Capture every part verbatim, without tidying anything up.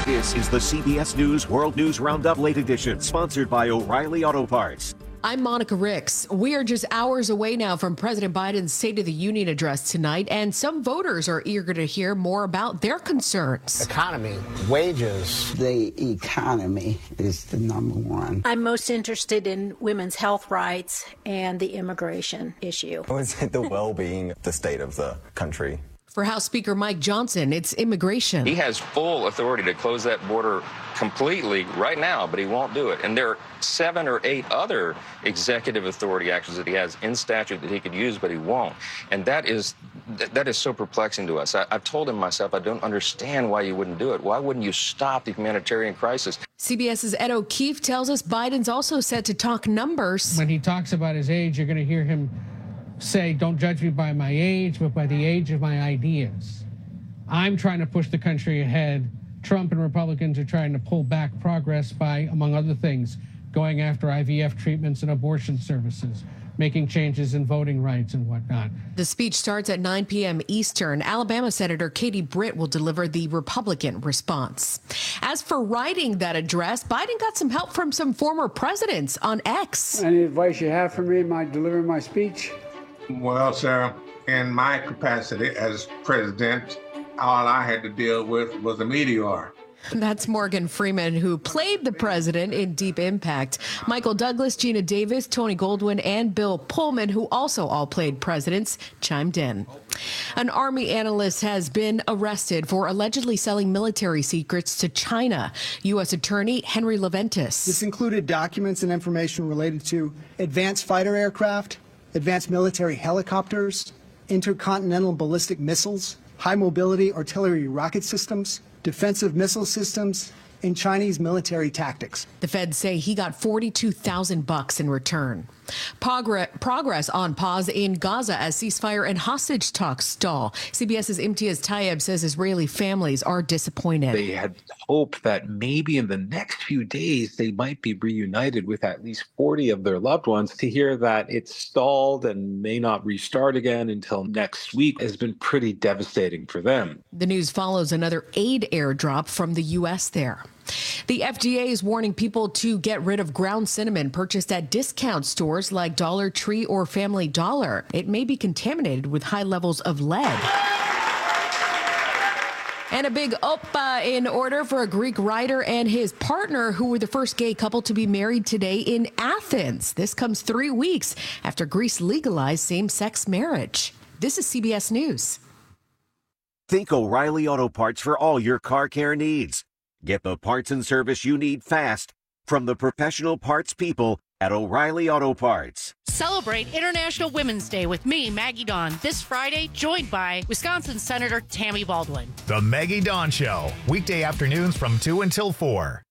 This is the C B S News World News Roundup Late Edition, sponsored by O'Reilly Auto Parts. I'm Monica Ricks. We are just hours away now from President Biden's State of the Union address tonight, and some voters are eager to hear more about their concerns. Economy, wages. The economy is the number one. I'm most interested in women's health rights and the immigration issue. Is it the well-being, the state of the country? For House Speaker Mike Johnson, it's immigration. He has full authority to close that border completely right now, but he won't do it. And there are seven or eight other executive authority actions that he has in statute that he could use, but he won't. And that is that is so perplexing to us. I, I've told him myself, I don't understand why you wouldn't do it. Why wouldn't you stop the humanitarian crisis? CBS's Ed O'Keefe tells us Biden's also set to talk numbers. When he talks about his age, you're going to hear him say, don't judge me by my age, but by the age of my ideas. I'm trying to push the country ahead. Trump and Republicans are trying to pull back progress by, among other things, going after I V F treatments and abortion services, making changes in voting rights and whatnot. The speech starts at nine p.m. Eastern. Alabama Senator Katie Britt will deliver the Republican response. As for writing that address, Biden got some help from some former presidents on X. Any advice you have for me in my delivering my speech? Well, sir, in my capacity as president, all I had to deal with was a meteor. That's Morgan Freeman, who played the president in Deep Impact. Michael Douglas, Gina Davis, Tony Goldwyn, and Bill Pullman, who also all played presidents, chimed in. An Army analyst has been arrested for allegedly selling military secrets to China. U S Attorney Henry Leventis. This included documents and information related to advanced fighter aircraft, advanced military helicopters, intercontinental ballistic missiles, high-mobility artillery rocket systems, defensive missile systems, and Chinese military tactics. The feds say he got forty-two thousand bucks in return. Progress, progress on pause in Gaza as ceasefire and hostage talks stall. CBS's Imtiaz Tayeb says Israeli families are disappointed. They had hoped that maybe in the next few days they might be reunited with at least forty of their loved ones. To hear that it's stalled and may not restart again until next week has been pretty devastating for them. The news follows another aid airdrop from the U S there. The F D A is warning people to get rid of ground cinnamon purchased at discount stores like Dollar Tree or Family Dollar. It may be contaminated with high levels of lead. And a big oppa in order for a Greek writer and his partner, who were the first gay couple to be married today in Athens. This comes three weeks after Greece legalized same-sex marriage. This is C B S News. Think O'Reilly Auto Parts for all your car care needs. Get the parts and service you need fast from the professional parts people at O'Reilly Auto Parts. Celebrate International Women's Day with me, Maggie Dawn, this Friday, joined by Wisconsin Senator Tammy Baldwin. The Maggie Dawn Show, weekday afternoons from two until four.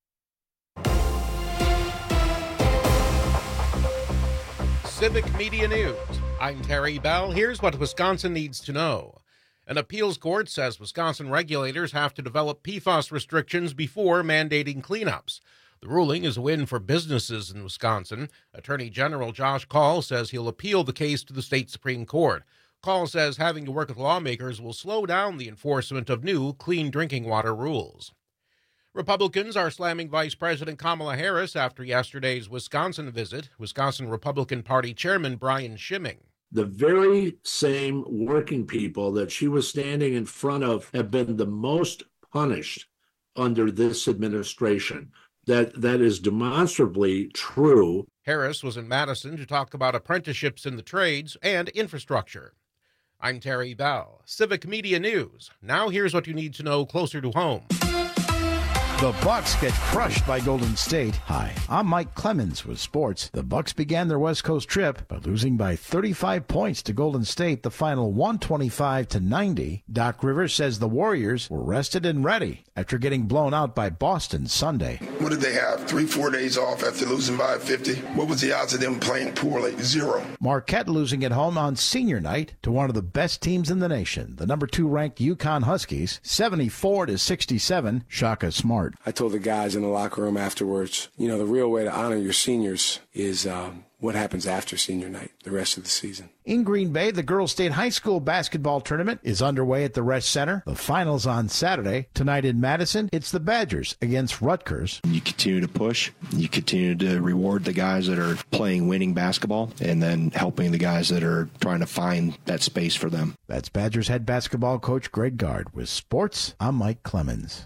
Civic Media News. I'm Terry Bell. Here's what Wisconsin needs to know. An appeals court says Wisconsin regulators have to develop P FAS restrictions before mandating cleanups. The ruling is a win for businesses in Wisconsin. Attorney General Josh Kaul says he'll appeal the case to the state Supreme Court. Kaul says having to work with lawmakers will slow down the enforcement of new clean drinking water rules. Republicans are slamming Vice President Kamala Harris after yesterday's Wisconsin visit. Wisconsin Republican Party Chairman Brian Schimming. The very same working people that she was standing in front of have been the most punished under this administration. That that is demonstrably true. Harris was in Madison to talk about apprenticeships in the trades and infrastructure. I'm Terry Bell, Civic Media News. Now here's what you need to know closer to home. The Bucks get crushed by Golden State. Hi, I'm Mike Clemens with sports. The Bucks began their West Coast trip by losing by thirty-five points to Golden State, the final one twenty-five to ninety. Doc Rivers says the Warriors were rested and ready after getting blown out by Boston Sunday. What did they have? Three, four days off after losing by fifty? What was the odds of them playing poorly? Zero. Marquette losing at home on senior night to one of the best teams in the nation, the number two ranked UConn Huskies, seventy-four to sixty-seven. Shaka Smart. I told the guys in the locker room afterwards, you know, the real way to honor your seniors is um, what happens after senior night, the rest of the season. In Green Bay, the Girls State High School basketball tournament is underway at the Resch Center. The finals on Saturday. Tonight in Madison, it's the Badgers against Rutgers. You continue to push. You continue to reward the guys that are playing winning basketball and then helping the guys that are trying to find that space for them. That's Badgers head basketball coach Greg Gard. With sports, I'm Mike Clemens.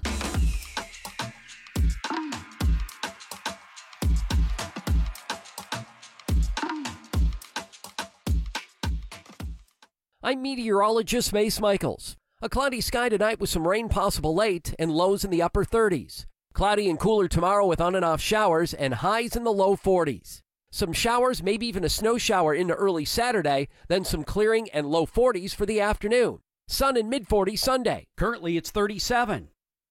I'm meteorologist Mace Michaels. A cloudy sky tonight with some rain possible late and lows in the upper thirties. Cloudy and cooler tomorrow with on and off showers and highs in the low forties. Some showers, maybe even a snow shower into early Saturday, then some clearing and low forties for the afternoon. Sun in mid forties Sunday. Currently it's thirty-seven.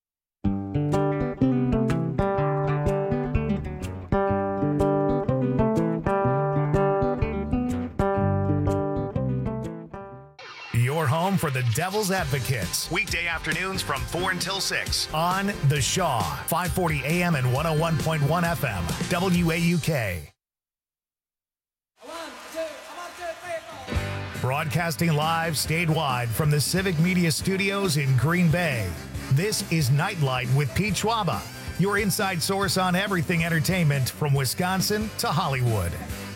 Your home for the Devil's Advocates. Weekday afternoons from four until six on The Shaw, five forty A M and one oh one point one F M, W A U K. Broadcasting live statewide from the Civic Media Studios in Green Bay. This is Nightlight with Pete Schwaba, your inside source on everything entertainment from Wisconsin to Hollywood.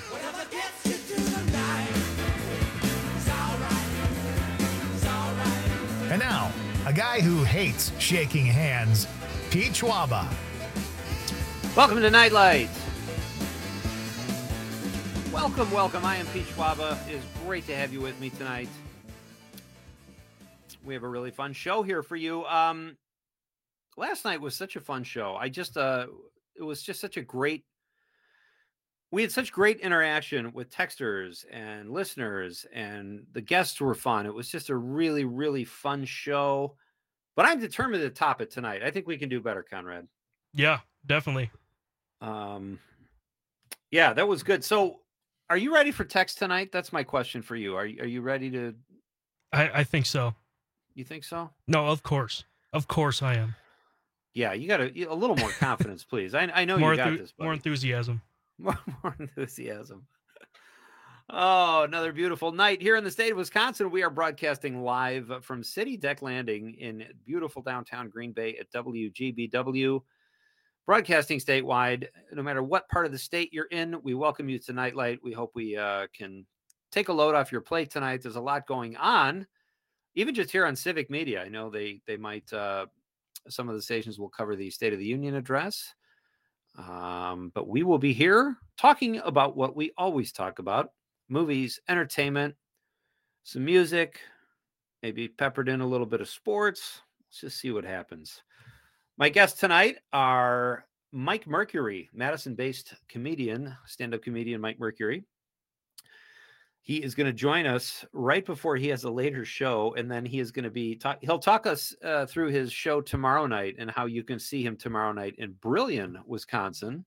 And now, a guy who hates shaking hands, Pete Schwaba. Welcome to Nightlight. Welcome, welcome. I am Pete Schwaba. It is great to have you with me tonight. We have a really fun show here for you. Um, last night was such a fun show. I just, uh, it was just such a great, we had such great interaction with texters and listeners, and the guests were fun. It was just a really, really fun show. But I'm determined to top it tonight. I think we can do better, Conrad. Yeah, definitely. Um, yeah, that was good. So, are you ready for text tonight? That's my question for you. Are you, are you ready to? I, I think so. You think so? No, of course. Of course I am. Yeah, you got a, a little more confidence, please. I, I know more you got thu- this, buddy. More enthusiasm. More, more enthusiasm. Oh, another beautiful night here in the state of Wisconsin. We are broadcasting live from City Deck Landing in beautiful downtown Green Bay at W G B W. Broadcasting statewide, no matter what part of the state you're in, we welcome you to Nightlight. We hope we uh, can take a load off your plate tonight. There's a lot going on, even just here on Civic Media. I know they they might, uh, some of the stations will cover the State of the Union address. Um, but we will be here talking about what we always talk about: movies, entertainment, some music, maybe peppered in a little bit of sports. Let's just see what happens. My guests tonight are Mike Mercury, Madison-based comedian, stand-up comedian Mike Mercury. He is going to join us right before he has a later show, and then he is going to be talk, he'll talk us uh, through his show tomorrow night and how you can see him tomorrow night in Brillion, Wisconsin.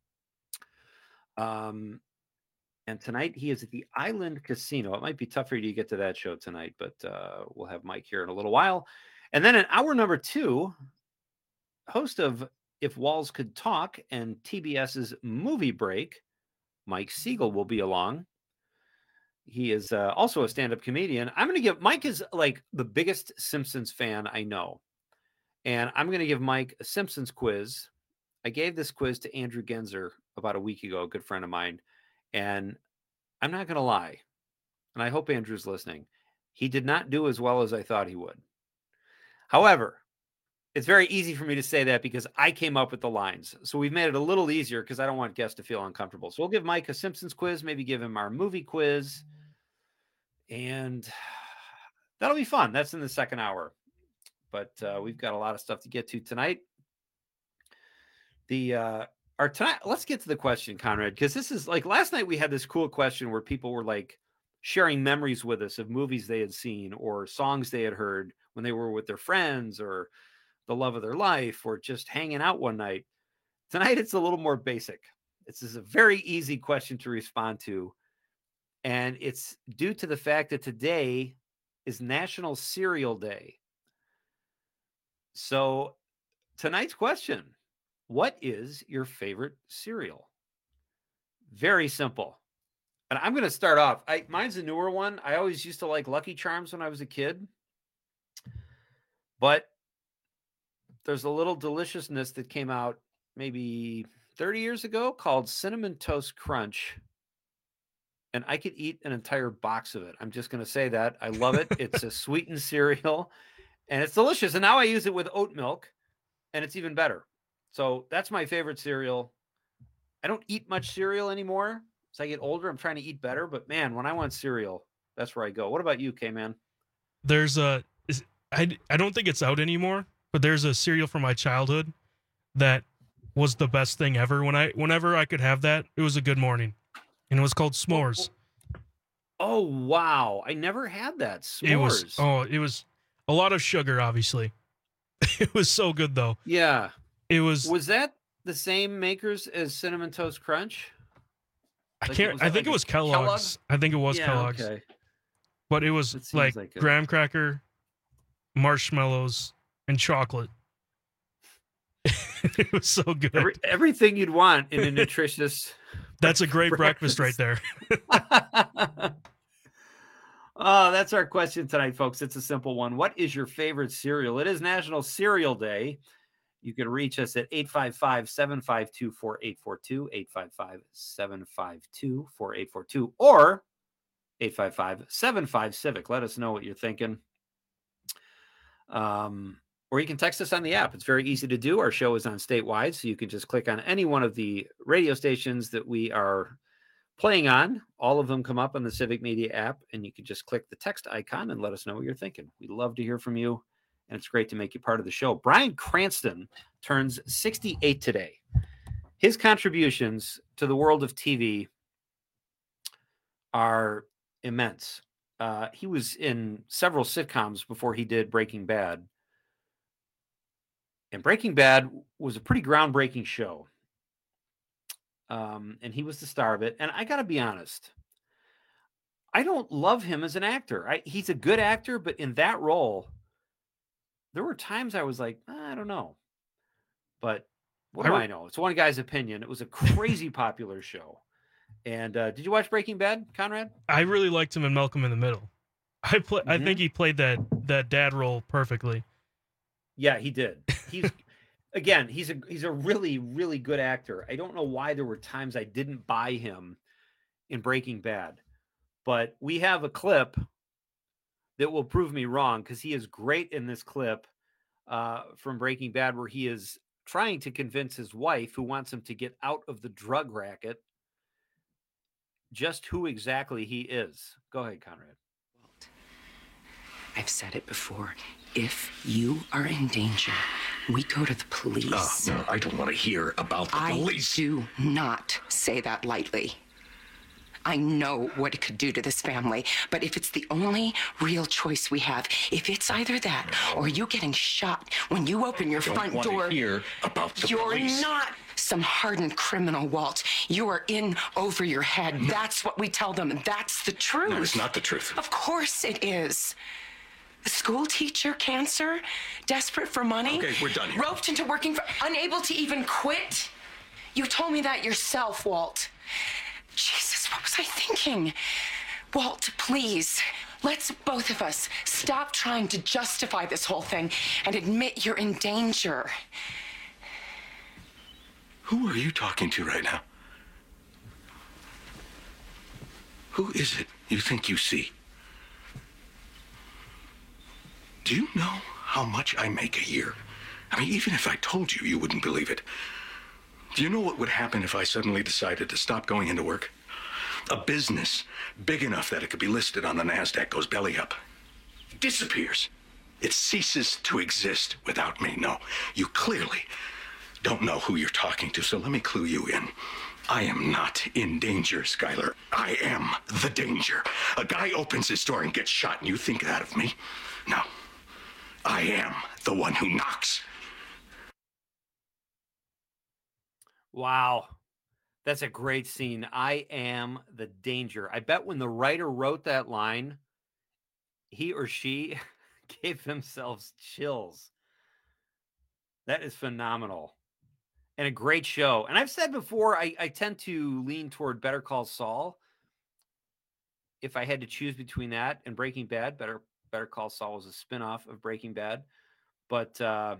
Um, and tonight he is at the Island Casino. It might be tough for you to get to that show tonight, but uh, we'll have Mike here in a little while. And then in hour number two, host of If Walls Could Talk and TBS's Movie Break, Mike Siegel will be along. He is uh, also a stand-up comedian. I'm going to give Mike is like the biggest Simpsons fan I know. And I'm going to give Mike a Simpsons quiz. I gave this quiz to Andrew Genzer about a week ago, a good friend of mine. And I'm not going to lie. And I hope Andrew's listening. He did not do as well as I thought he would. However, it's very easy for me to say that because I came up with the lines. So we've made it a little easier because I don't want guests to feel uncomfortable. So we'll give Mike a Simpsons quiz, maybe give him our movie quiz. And that'll be fun. That's in the second hour. But uh, we've got a lot of stuff to get to tonight. The uh, our tonight. Let's get to the question, Conrad, because this is like last night we had this cool question where people were like sharing memories with us of movies they had seen or songs they had heard when they were with their friends or the love of their life or just hanging out one night. Tonight, it's a little more basic. This is a very easy question to respond to. And it's due to the fact that today is National Cereal Day. So tonight's question, what is your favorite cereal? Very simple. And I'm going to start off. I mine's a newer one. I always used to like Lucky Charms when I was a kid. But there's a little deliciousness that came out maybe thirty years ago called Cinnamon Toast Crunch. And I could eat an entire box of it. I'm just going to say that. I love it. It's a sweetened cereal and it's delicious. And now I use it with oat milk and it's even better. So that's my favorite cereal. I don't eat much cereal anymore. As I get older, I'm trying to eat better. But man, when I want cereal, that's where I go. What about you, K-Man? There's a, is, I, I don't think it's out anymore, but there's a cereal from my childhood that was the best thing ever. When I, whenever I could have that, it was a Good Morning. And it was called S'mores. Oh, wow. I never had that. S'mores. It was, oh, it was a lot of sugar, obviously. It was so good, though. Yeah. It was. Was that the same makers as Cinnamon Toast Crunch? I Like can't, was I that think like it was a Kellogg's. Kellogg's? I think it was Yeah, Kellogg's. okay. But it was It seems like, like it. graham cracker, marshmallows, and chocolate. It was so good. Every, everything you'd want in a nutritious. That's a great breakfast, breakfast right there. Oh, that's our question tonight, folks. It's a simple one. What is your favorite cereal? It is National Cereal Day. You can reach us at eight five five, seven five two, four eight four two, eight five five, seven five two, four eight four two, or eight five five, seven five, CIVIC. Let us know what you're thinking. Um, or you can text us on the app. It's very easy to do. Our show is on statewide, so you can just click on any one of the radio stations that we are playing on. All of them come up on the Civic Media app, and you can just click the text icon and let us know what you're thinking. We love to hear from you, and it's great to make you part of the show. Bryan Cranston turns sixty-eight today. His contributions to the world of T V are immense. Uh, he was in several sitcoms before he did Breaking Bad. And Breaking Bad was a pretty groundbreaking show. Um, and he was the star of it. And I got to be honest, I don't love him as an actor. I, he's a good actor, but in that role, there were times I was like, I don't know. But what do I, I know? It's one guy's opinion. It was a crazy popular show. And uh, did you watch Breaking Bad, Conrad? I really liked him in Malcolm in the Middle. I play, Mm-hmm. I think he played that that dad role perfectly. Yeah, he did. He's again, he's a he's a really really good actor. I don't know why there were times I didn't buy him in Breaking Bad, but we have a clip that will prove me wrong because he is great in this clip uh, from Breaking Bad where he is trying to convince his wife, who wants him to get out of the drug racket, just who exactly he is. Go ahead, Conrad. I've said it before. If you are in danger, we go to the police. Uh, I don't want to hear about the I police. do not say that lightly. I know what it could do to this family, but if it's the only real choice we have, if it's either that or you getting shot when you open your I don't front want door, to hear about the you're police. not some hardened criminal, Walt. You are in over your head. That's what we tell them, and that's the truth. No, it's not the truth. Of course it is. A school teacher, cancer, desperate for money. Okay, we're done here. Roped into working for, unable to even quit. You told me that yourself, Walt. Jesus, what was I thinking? Walt, please, let's both of us stop trying to justify this whole thing and admit you're in danger. Who are you talking to right now? Who is it you think you see? Do you know how much I make a year? I mean, even if I told you, you wouldn't believe it. Do you know what would happen if I suddenly decided to stop going into work? A business big enough that it could be listed on the NASDAQ goes belly up. Disappears. It ceases to exist without me. No, you clearly don't know who you're talking to, so let me clue you in. I am not in danger, Skylar. I am the danger. A guy opens his door and gets shot, and you think that of me? No. I am the one who knocks. Wow. That's a great scene. I am the danger. I bet when the writer wrote that line, he or she gave themselves chills. That is phenomenal. And a great show. And I've said before, I, I tend to lean toward Better Call Saul if I had to choose between that and Breaking Bad, Better Better Call Saul was a spinoff of Breaking Bad. But uh,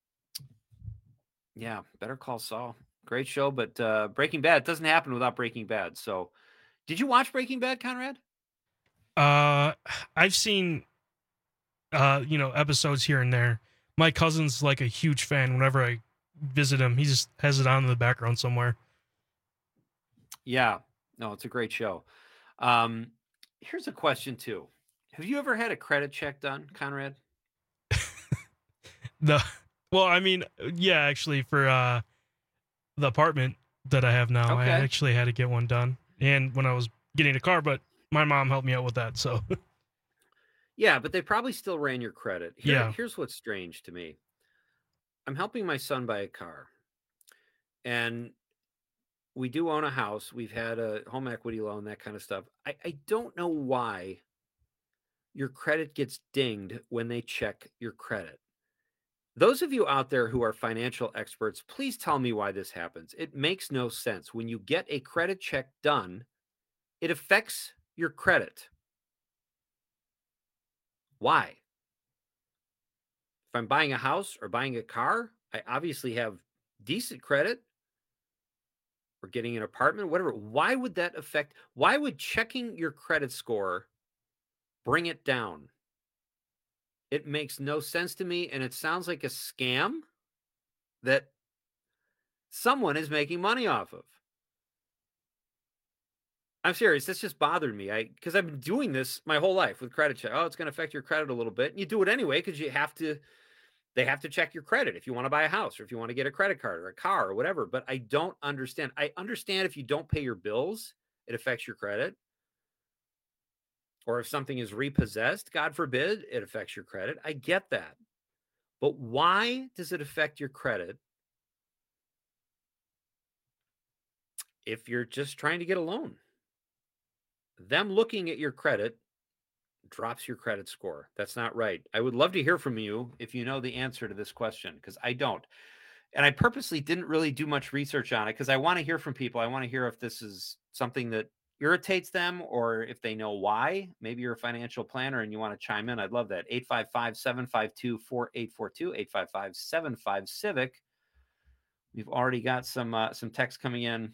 yeah, Better Call Saul. Great show, but uh, Breaking Bad doesn't happen without Breaking Bad. So, did you watch Breaking Bad, Conrad? Uh, I've seen, uh, you know, episodes here and there. My cousin's like a huge fan. Whenever I visit him, he just has it on in the background somewhere. Yeah, no, it's a great show. Um, here's a question too: have you ever had a credit check done, Conrad? The well, I mean, yeah, actually, for uh. the apartment that I have now, Okay. I actually had to get one done. And when I was getting a car, but my mom helped me out with that. So Yeah, but they probably still ran your credit. Here- Yeah. Here's what's strange to me. I'm helping my son buy a car. And we do own a house. We've had a home equity loan, that kind of stuff. I, I don't know why your credit gets dinged when they check your credit. Those of you out there who are financial experts, please tell me why this happens. It makes no sense. When you get a credit check done, it affects your credit. Why? If I'm buying a house or buying a car, I obviously have decent credit, or getting an apartment, whatever. Why would that affect? Why would checking your credit score bring it down? It makes no sense to me, and it sounds like a scam that someone is making money off of. I'm serious. This just bothered me. I because I've been doing this my whole life with credit check. Oh, it's going to affect your credit a little bit. And you do it anyway because you have to. They have to check your credit if you want to buy a house or if you want to get a credit card or a car or whatever. But I don't understand. I understand if you don't pay your bills, it affects your credit. Or if something is repossessed, God forbid, it affects your credit. I get that. But why does it affect your credit if you're just trying to get a loan? Them looking at your credit drops your credit score. That's not right. I would love to hear from you if you know the answer to this question, because I don't. And I purposely didn't really do much research on it because I want to hear from people. I want to hear if this is something that irritates them or if they know why. Maybe you're a financial planner and you want to chime in. I'd love that. eight five five, seven five two, four eight four two, eight five five, seven five, civic. We've already got some uh, some text coming in.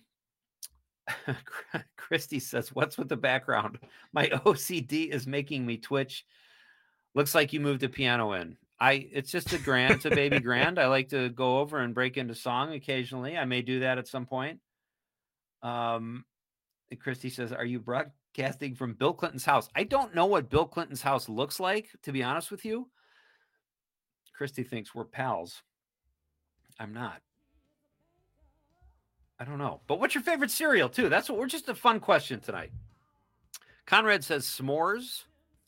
Christy says, what's with the background? My O C D is making me twitch. Looks like you moved a piano in. I it's just a grand, it's a baby grand. I like to go over and break into song occasionally. I may do that at some point. Um And Christy says, are you broadcasting from Bill Clinton's house? I don't know what Bill Clinton's house looks like, to be honest with you. Christy thinks we're pals. I'm not. I don't know. But what's your favorite cereal, too? That's what we're just a fun question tonight. Conrad says s'mores.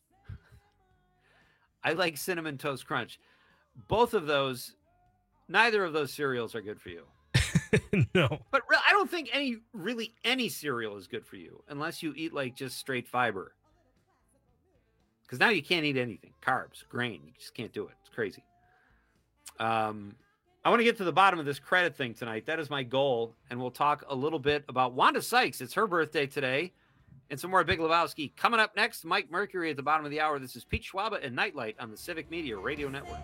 I like Cinnamon Toast Crunch. Both of those, neither of those cereals are good for you. No. But re- I don't think any, really any cereal is good for you unless you eat like just straight fiber. Because now you can't eat anything. Carbs, grain, you just can't do it. It's crazy. Um, I want to get to the bottom of this credit thing tonight. That is my goal. And we'll talk a little bit about Wanda Sykes. It's her birthday today. And some more Big Lebowski. Coming up next, Mike Mercury at the bottom of the hour. This is Pete Schwaba and Nightlight on the Civic Media Radio Network.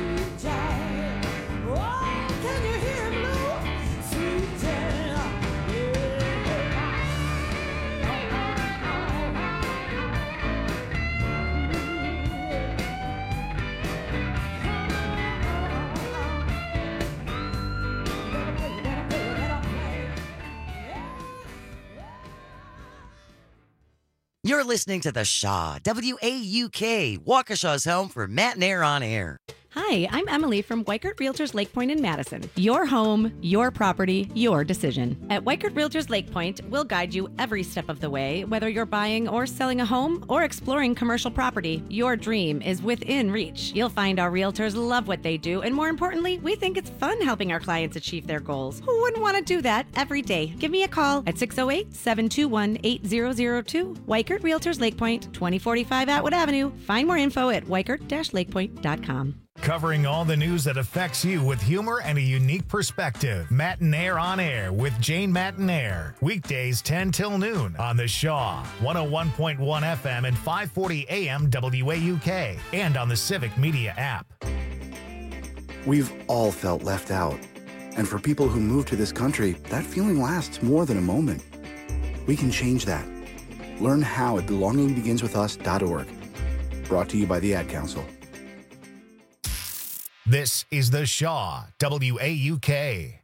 You're listening to The Shaw, W A U K, Waukesha's home for Matt and Air on Air. Hi, I'm Emily from Weikert Realtors Lake Point in Madison. Your home, your property, your decision. At Weikert Realtors Lake Point, we'll guide you every step of the way, whether you're buying or selling a home or exploring commercial property. Your dream is within reach. You'll find our realtors love what they do, and more importantly, we think it's fun helping our clients achieve their goals. Who wouldn't want to do that every day? Give me a call at six oh eight, seven two one, eight zero zero two. Weikert Realtors Lake Point, twenty forty-five Atwood Avenue. Find more info at weikert dash lakepoint dot com. Covering all the news that affects you with humor and a unique perspective. Matinaire on Air with Jane Matinaire. Weekdays ten till noon on The Shaw. one oh one point one F M and five forty A M W A U K. And on the Civic Media app. We've all felt left out. And for people who move to this country, that feeling lasts more than a moment. We can change that. Learn how at belonging begins with us dot org. Brought to you by the Ad Council. This is The Shaw, W A U K.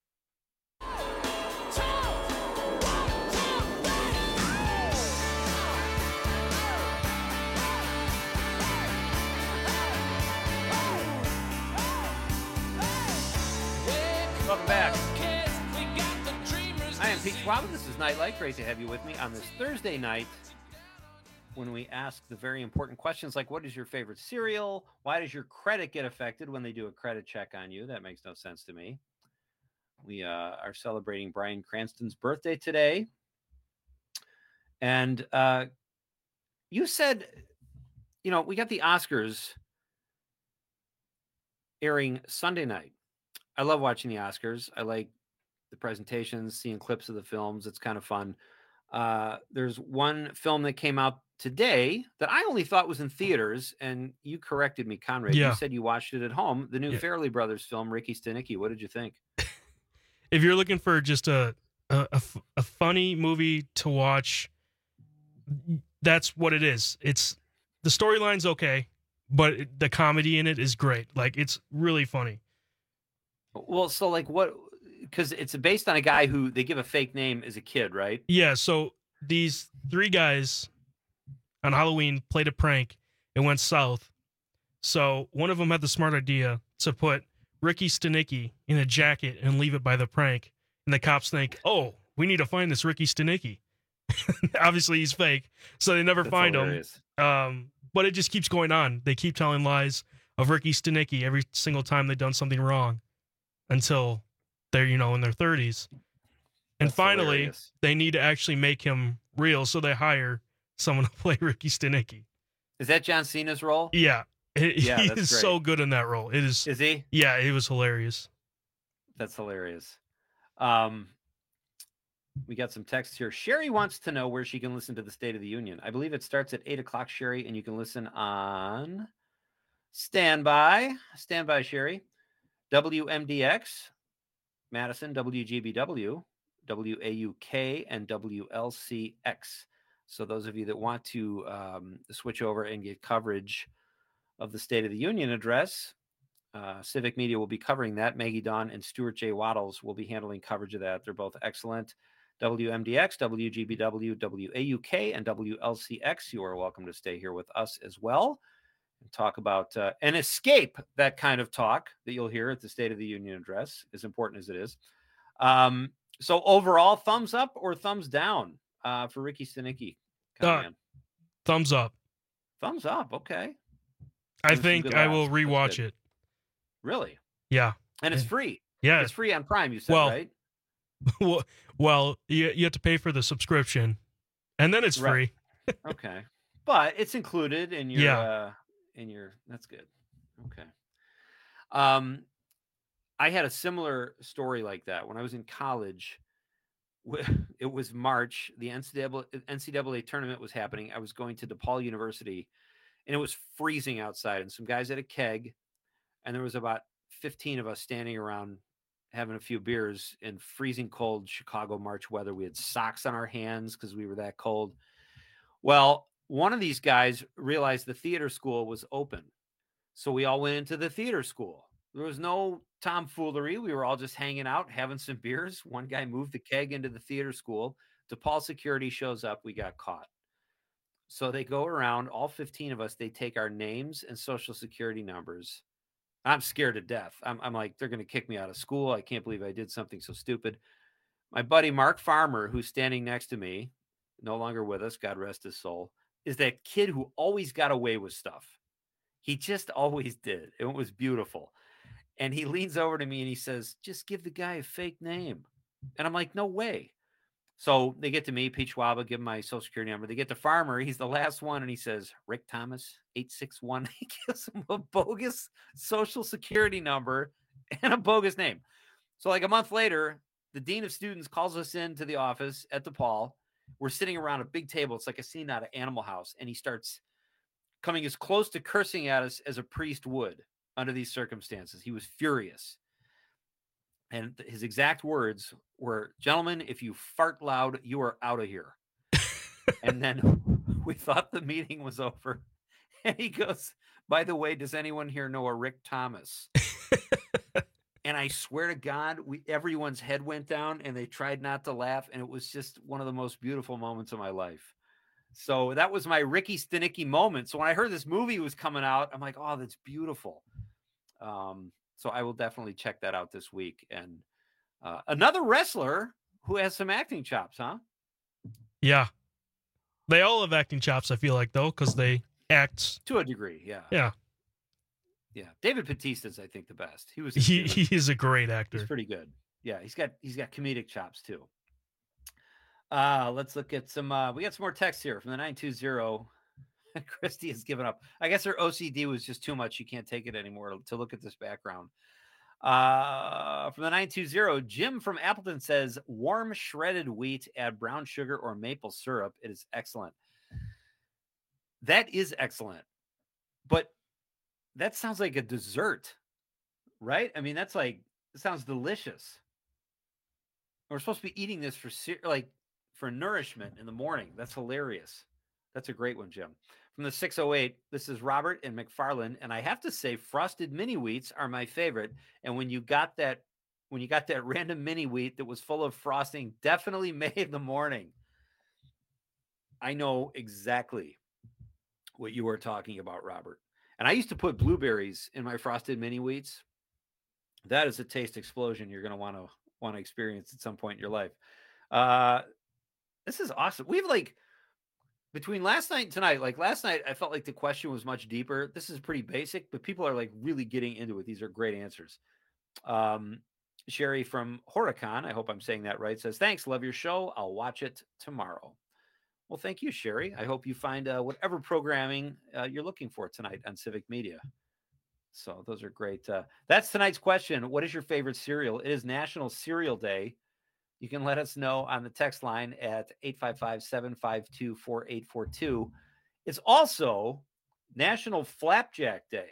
Welcome back. I am Pete Schwab. This is Nightlight. Great to have you with me on this Thursday night when we ask the very important questions like, what is your favorite cereal? Why does your credit get affected when they do a credit check on you? That makes no sense to me. We uh, are celebrating Bryan Cranston's birthday today. And uh, you said, you know, we got the Oscars airing Sunday night. I love watching the Oscars. I like the presentations, seeing clips of the films. It's kind of fun. Uh, there's one film that came out today that I only thought was in theaters, and you corrected me, Conrad. Yeah. You said you watched it at home. The new Yeah. Farrelly Brothers film, Ricky Stenicki. What did you think? If you're looking for just a, a, a f- a funny movie to watch, that's what it is. It's the storyline's okay, but it, the comedy in it is great. Like, it's really funny. Well, so like what? Because it's based on a guy who they give a fake name as a kid, right? Yeah, so these three guys on Halloween played a prank. It went south. So one of them had the smart idea to put Ricky Stenicki in a jacket and leave it by the prank. And the cops think, oh, we need to find this Ricky Stenicki. Obviously, he's fake, so they never That's find hilarious. him. Um, but it just keeps going on. They keep telling lies of Ricky Stenicki every single time they've done something wrong until they're, you know, in their thirties. And That's finally, hilarious. they need to actually make him real, so they hire someone to play Ricky Stenicki. Is that John Cena's role? Yeah. He Yeah, he that's is great. so good in that role. It is. Is he? Yeah, it was hilarious. That's hilarious. Um, we got some texts here. Sherry wants to know where she can listen to the State of the Union. I believe it starts at eight o'clock, Sherry, and you can listen on Standby. Standby, Sherry. W M D X, Madison, W G B W, W A U K, and W L C X. So those of you that want to um, switch over and get coverage of the State of the Union address, uh, Civic Media will be covering that. Maggie Dawn and Stuart J. Waddles will be handling coverage of that. They're both excellent. W M D X, W G B W, W A U K, and W L C X. You are welcome to stay here with us as well and talk about uh, and escape that kind of talk that you'll hear at the State of the Union address, as important as it is. Um, so overall, thumbs up or thumbs down uh, for Ricky Stenicki? Uh, thumbs up. Thumbs up. Okay. I There's some think good I laughs. will That's rewatch good. it. Really? Yeah. And it's free. Yeah. It's free on Prime, you said, Well, right? well, well, you, you have to pay for the subscription, and then it's Right. free. Okay. But it's included in your Yeah. uh in your that's good. Okay. Um I had a similar story like that when I was in college. It was March, the N C double A, N C double A tournament was happening. I was going to DePaul University and it was freezing outside, and some guys had a keg, and there was about fifteen of us standing around having a few beers in freezing cold Chicago March weather. We had socks on our hands because we were that cold. Well, one of these guys realized the theater school was open. So we all went into the theater school. There was no tomfoolery. We were all just hanging out, having some beers. One guy moved the keg into the theater school. DePaul security shows up. We got caught. So they go around, all fifteen of us, they take our names and social security numbers. I'm scared to death. I'm, I'm like, they're going to kick me out of school. I can't believe I did something so stupid. My buddy Mark Farmer, who's standing next to me, no longer with us, God rest his soul, is that kid who always got away with stuff. He just always did. It was beautiful. And he leans over to me and he says, just give the guy a fake name. And I'm like, no way. So they get to me, Pete Schwaba, give him my social security number. They get to Farmer. He's the last one. And he says, Rick Thomas, eight six one. He gives him a bogus social security number and a bogus name. So like a month later, the dean of students calls us into the office at DePaul. We're sitting around a big table. It's like a scene out of Animal House. And he starts coming as close to cursing at us as a priest would under these circumstances. He was furious. And his exact words were, gentlemen, if you fart loud, you are out of here. And then we thought the meeting was over. And he goes, by the way, does anyone here know a Rick Thomas? And I swear to God, we everyone's head went down and they tried not to laugh. And it was just one of the most beautiful moments of my life. So that was my Ricky Stanicky moment. So when I heard this movie was coming out, I'm like, oh, that's beautiful. Um, so I will definitely check that out this week. And uh, another wrestler who has some acting chops, huh? Yeah. They all have acting chops, I feel like, though, because they act. To a degree, yeah. Yeah. Yeah. David Batista's, I think, the best. He was. He, he is a great actor. He's pretty good. Yeah, he's got he's got comedic chops, too. Uh, let's look at some. Uh, we got some more text here from the nine two zero. Christy has given up. I guess her O C D was just too much. She can't take it anymore to, to look at this background. Uh, from the nine two zero, Jim from Appleton says, warm shredded wheat, add brown sugar or maple syrup. It is excellent. That is excellent. But that sounds like a dessert, right? I mean, that's like, it sounds delicious. We're supposed to be eating this for like for nourishment in the morning. That's hilarious. That's a great one, Jim. From the six oh eight, this is Robert and McFarland, and I have to say, frosted mini wheats are my favorite. And when you got that, when you got that random mini wheat that was full of frosting, definitely made the morning. I know exactly what you were talking about, Robert. And I used to put blueberries in my frosted mini wheats. That is a taste explosion you're going to want to want to experience at some point in your life. Uh, this is awesome. We've like. Between last night and tonight, like last night, I felt like the question was much deeper. This is pretty basic, but people are like really getting into it. These are great answers. Um, Sherry from Horicon, I hope I'm saying that right, says, thanks, love your show. I'll watch it tomorrow. Well, thank you, Sherry. I hope you find uh, whatever programming uh, you're looking for tonight on Civic Media. So those are great. Uh, that's tonight's question. What is your favorite cereal? It is National Cereal Day. You can let us know on the text line at eight five five, seven five two, four eight four two. It's also National Flapjack Day.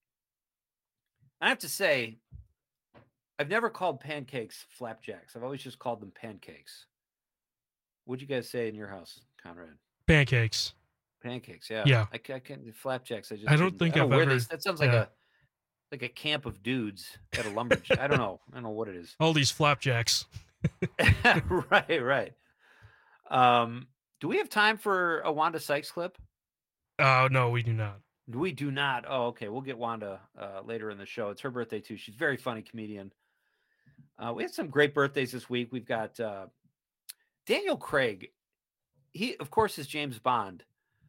I have to say, I've never called pancakes flapjacks. I've always just called them pancakes. What'd you guys say in your house, Conrad? Pancakes. Pancakes, yeah. Yeah. I, I can't flapjacks. I just I don't think I don't I've know where ever. They, that sounds like yeah. a like a camp of dudes at a lumberjack. I don't know. I don't know what it is. All these flapjacks. right, right. Um, do we have time for a Wanda Sykes clip? Oh, uh, no, we do not. We do not. Oh, okay. We'll get Wanda uh, later in the show. It's her birthday, too. She's a very funny comedian. Uh, we had some great birthdays this week. We've got uh, Daniel Craig. He, of course, is James Bond,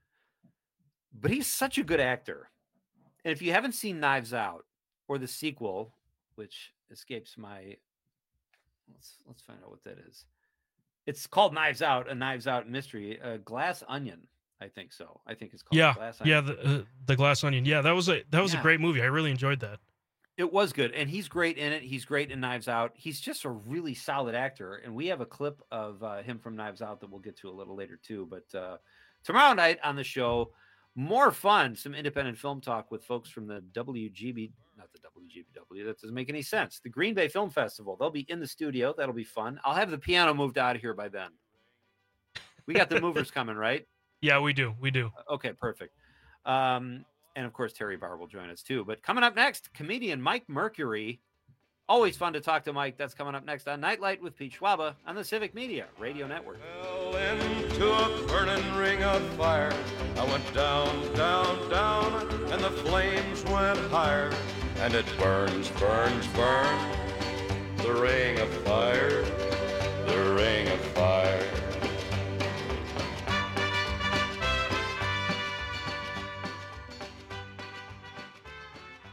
but he's such a good actor. And if you haven't seen Knives Out or the sequel, which escapes my... Let's let's find out what that is. It's called Knives Out, a Knives Out mystery. A Glass Onion, I think so. I think it's called yeah, Glass Onion. Yeah, the uh, the Glass Onion. Yeah, that was a that was yeah. a great movie. I really enjoyed that. It was good, and he's great in it. He's great in Knives Out. He's just a really solid actor, and we have a clip of uh, him from Knives Out that we'll get to a little later too. But uh, tomorrow night on the show, more fun, some independent film talk with folks from the W G B. Not the W G B W. That doesn't make any sense. The Green Bay Film Festival. They'll be in the studio. That'll be fun. I'll have the piano moved out of here by then. We got the movers coming, right? Yeah, we do. We do. Okay, perfect. Um, and of course, Terry Barr will join us too. But coming up next, comedian Mike Mercury. Always fun to talk to Mike. That's coming up next on Nightlight with Pete Schwaba on the Civic Media Radio Network. Fell into a burning ring of fire. I went down, down, down, and the flames went higher. And it burns, burns, burns, the ring of fire, the ring of fire.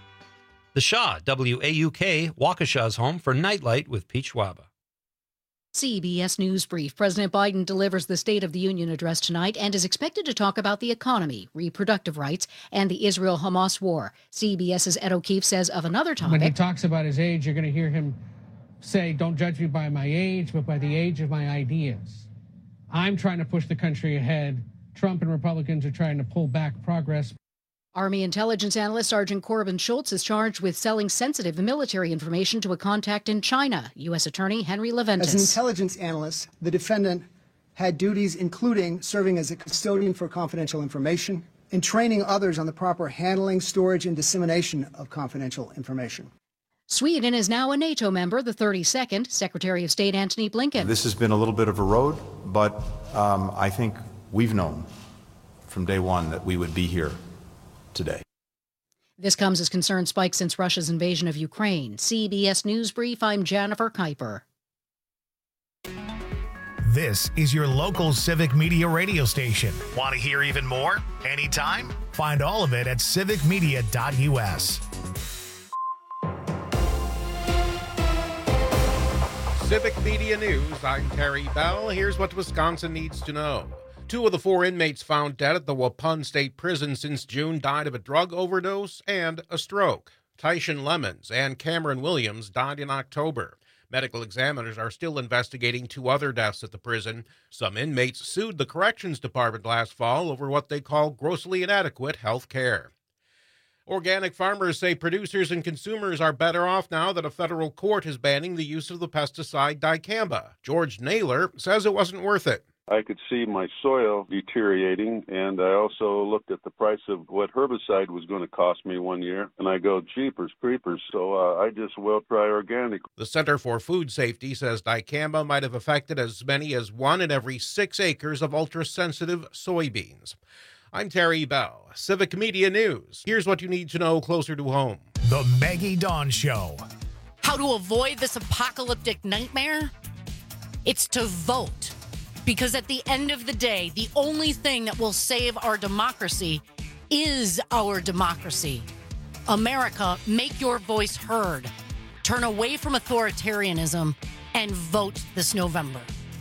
The Shaw, W A U K, Waukesha's home for Nightlight with Pete Schwaba. C B S News Brief. President Biden delivers the State of the Union address tonight and is expected to talk about the economy, reproductive rights, and the Israel-Hamas war. CBS's Ed O'Keefe says of another topic. When he talks about his age, you're going to hear him say, don't judge me by my age, but by the age of my ideas. I'm trying to push the country ahead. Trump and Republicans are trying to pull back progress. Army intelligence analyst Sergeant Corbin Schultz is charged with selling sensitive military information to a contact in China. U S Attorney Henry Leventis. As an intelligence analyst, the defendant had duties including serving as a custodian for confidential information and training others on the proper handling, storage, and dissemination of confidential information. Sweden is now a NATO member, the thirty-second. Secretary of State Antony Blinken. This has been a little bit of a road, but um, I think we've known from day one that we would be here today. This comes as concern spikes since Russia's invasion of Ukraine. C B S News Brief, I'm Jennifer Kuiper. This is your local Civic Media radio station. Want to hear even more? Anytime? Find all of it at civic media dot U S. Civic Media News, I'm Terry Bell. Here's what Wisconsin needs to know. Two of the four inmates found dead at the Waupun State Prison since June died of a drug overdose and a stroke. Tyshawn Lemons and Cameron Williams died in October. Medical examiners are still investigating two other deaths at the prison. Some inmates sued the Corrections Department last fall over what they call grossly inadequate health care. Organic farmers say producers and consumers are better off now that a federal court is banning the use of the pesticide dicamba. George Naylor says it wasn't worth it. I could see my soil deteriorating, and I also looked at the price of what herbicide was going to cost me one year, and I go, jeepers creepers, so uh, I just will try organic. The Center for Food Safety says dicamba might have affected as many as one in every six acres of ultra-sensitive soybeans. I'm Terry Bell, Civic Media News. Here's what you need to know closer to home. The Maggie Dawn Show. How to avoid this apocalyptic nightmare? It's to vote. Because at the end of the day, the only thing that will save our democracy is our democracy. America, make your voice heard. Turn away from authoritarianism and vote this November.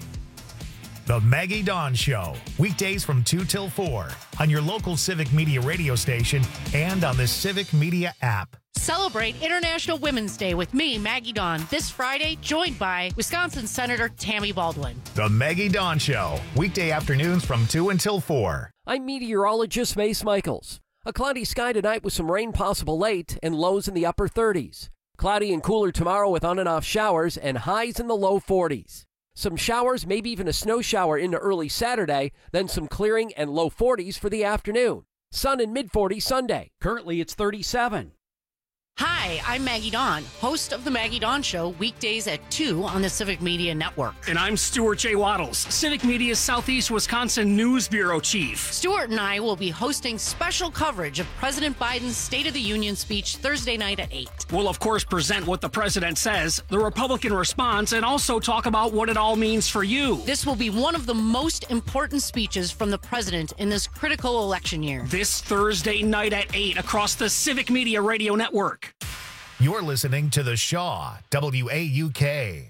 The Maggie Dawn Show, weekdays from two till four on your local Civic Media radio station and on the Civic Media app. Celebrate International Women's Day with me, Maggie Dawn, this Friday, joined by Wisconsin Senator Tammy Baldwin. The Maggie Dawn Show, weekday afternoons from two until four. I'm meteorologist Mace Michaels. A cloudy sky tonight with some rain possible late and lows in the upper thirties. Cloudy and cooler tomorrow with on and off showers and highs in the low forties. Some showers, maybe even a snow shower into early Saturday, then some clearing and low forties for the afternoon. Sun in mid forties Sunday. Currently it's thirty-seven. Hi, I'm Maggie Dawn, host of The Maggie Dawn Show, weekdays at two on the Civic Media Network. And I'm Stuart J. Waddles, Civic Media's Southeast Wisconsin News Bureau Chief. Stuart and I will be hosting special coverage of President Biden's State of the Union speech Thursday night at eight. We'll, of course, present what the president says, the Republican response, and also talk about what it all means for you. This will be one of the most important speeches from the president in this critical election year. This Thursday night at eight across the Civic Media Radio Network. You're listening to The Shaw, W A U K.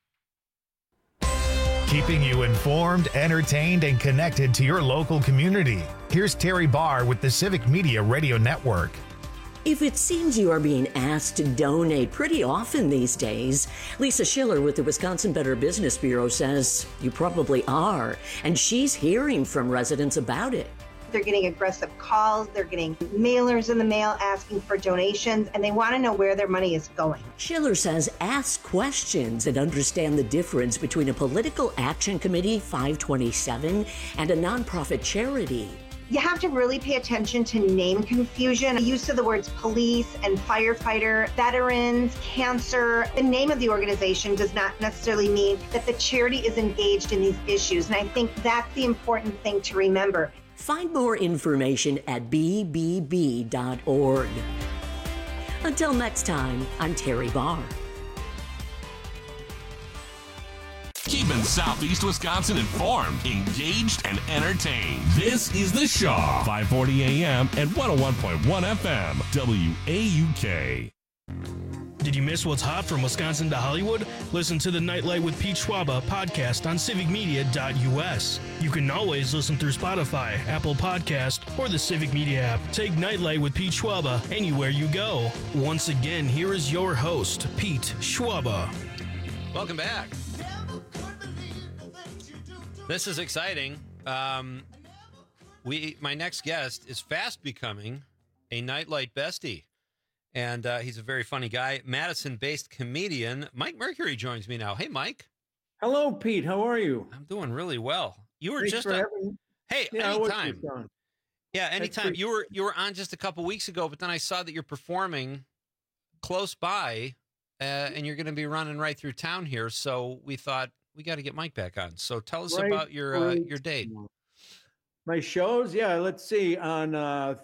Keeping you informed, entertained, and connected to your local community. Here's Terry Barr with the Civic Media Radio Network. If it seems you are being asked to donate pretty often these days, Lisa Schiller with the Wisconsin Better Business Bureau says you probably are, and she's hearing from residents about it. They're getting aggressive calls, they're getting mailers in the mail asking for donations, and they want to know where their money is going. Schiller says ask questions and understand the difference between a political action committee, five twenty-seven, and a nonprofit charity. You have to really pay attention to name confusion. The use of the words police and firefighter, veterans, cancer. The name of the organization does not necessarily mean that the charity is engaged in these issues, and I think that's the important thing to remember. Find more information at b b b dot org. Until next time, I'm Terry Barr. Keeping Southeast Wisconsin informed, engaged, and entertained. This is The Shaw, five forty a.m. and one oh one point one F M, W A U K. Did Did you miss what's hot from Wisconsin to Hollywood? Listen to the Nightlight with Pete Schwaba podcast on civic media dot U S. You can always listen through Spotify, Apple Podcast, or the Civic Media app. Take Nightlight with Pete Schwaba anywhere you go. Once again, here is your host, Pete Schwaba. Welcome back. This is exciting. Um, we, my next guest is fast becoming a Nightlight bestie. And uh, he's a very funny guy. Madison-based comedian Mike Mercury joins me now. Hey, Mike. Hello, Pete. How are you? I'm doing really well. You were Thanks just for a, having... hey, yeah, anytime. Yeah, That's anytime. pretty- You were you were on just a couple weeks ago, but then I saw that you're performing close by, uh, and you're going to be running right through town here. So we thought we got to get Mike back on. So tell us Right about your uh, through your date. My shows, yeah. Let's see. On uh,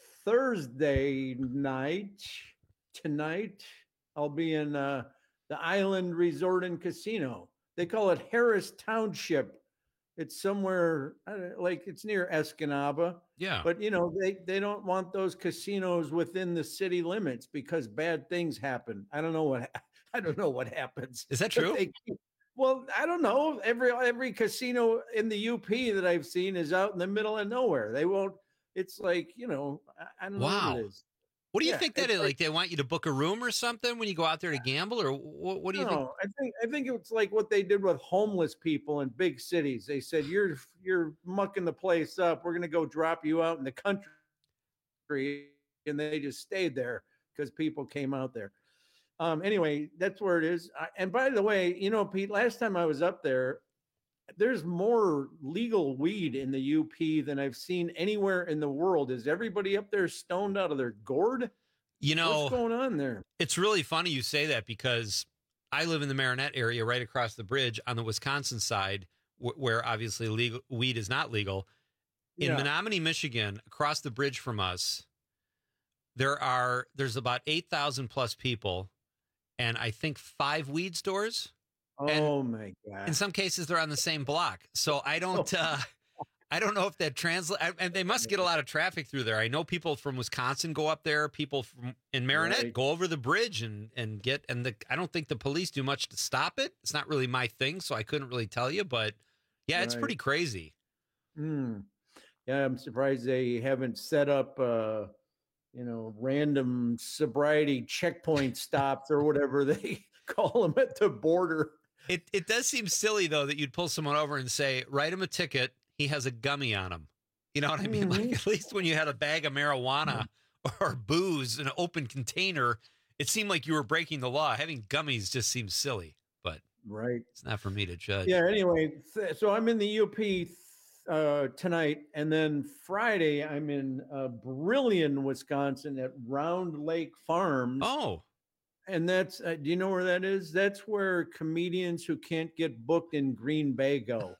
Thursday night, tonight, I'll be in uh, the Island Resort and Casino. They call it Harris Township. It's somewhere I don't know, like it's near Escanaba. Yeah. But you know, they they don't want those casinos within the city limits because bad things happen. I don't know what I don't know what happens. Is that But true? they keep- well, I don't know. Every every casino in the U P that I've seen is out in the middle of nowhere. They won't. It's like, you know, I, I don't know Wow. what it is. What do you Yeah, think that it's is? Like they want you to book a room or something when you go out there to gamble, or what, what do you think? No, I think I think it's like what they did with homeless people in big cities. They said you're you're mucking the place up. We're gonna go drop you out in the country, and they just stayed there because people came out there. Um, anyway, that's where it is. I, and by the way, you know, Pete, last time I was up there, there's more legal weed in the U P than I've seen anywhere in the world. Is everybody up there stoned out of their gourd? You know, What's going on there? It's really funny you say that because I live in the Marinette area right across the bridge on the Wisconsin side, wh- where obviously legal weed is not legal. In Yeah. Menominee, Michigan, across the bridge from us, there are there's about eight thousand plus people, and I think five weed stores. Oh my God. In some cases, they're on the same block. So I don't, uh, I don't know if that translates. And they must get a lot of traffic through there. I know people from Wisconsin go up there. People from in Marinette Right. go over the bridge and and get. And the I don't think the police do much to stop it. It's not really my thing, so I couldn't really tell you. But yeah, it's Right. pretty crazy. Hmm. Yeah, I'm surprised they haven't set up, uh, you know, random sobriety checkpoint stops or whatever they call them at the border. It it does seem silly though that you'd pull someone over and say, write him a ticket. He has a gummy on him. You know what I mean? Like at least when you had a bag of marijuana or booze in an open container, it seemed like you were breaking the law. Having gummies just seems silly, but right, it's not for me to judge. Yeah. Anyway, th- so I'm in the U P uh, tonight, and then Friday I'm in uh, Brillion, Wisconsin, at Round Lake Farms. Oh. And that's, uh, do you know where that is? That's where comedians who can't get booked in Green Bay go.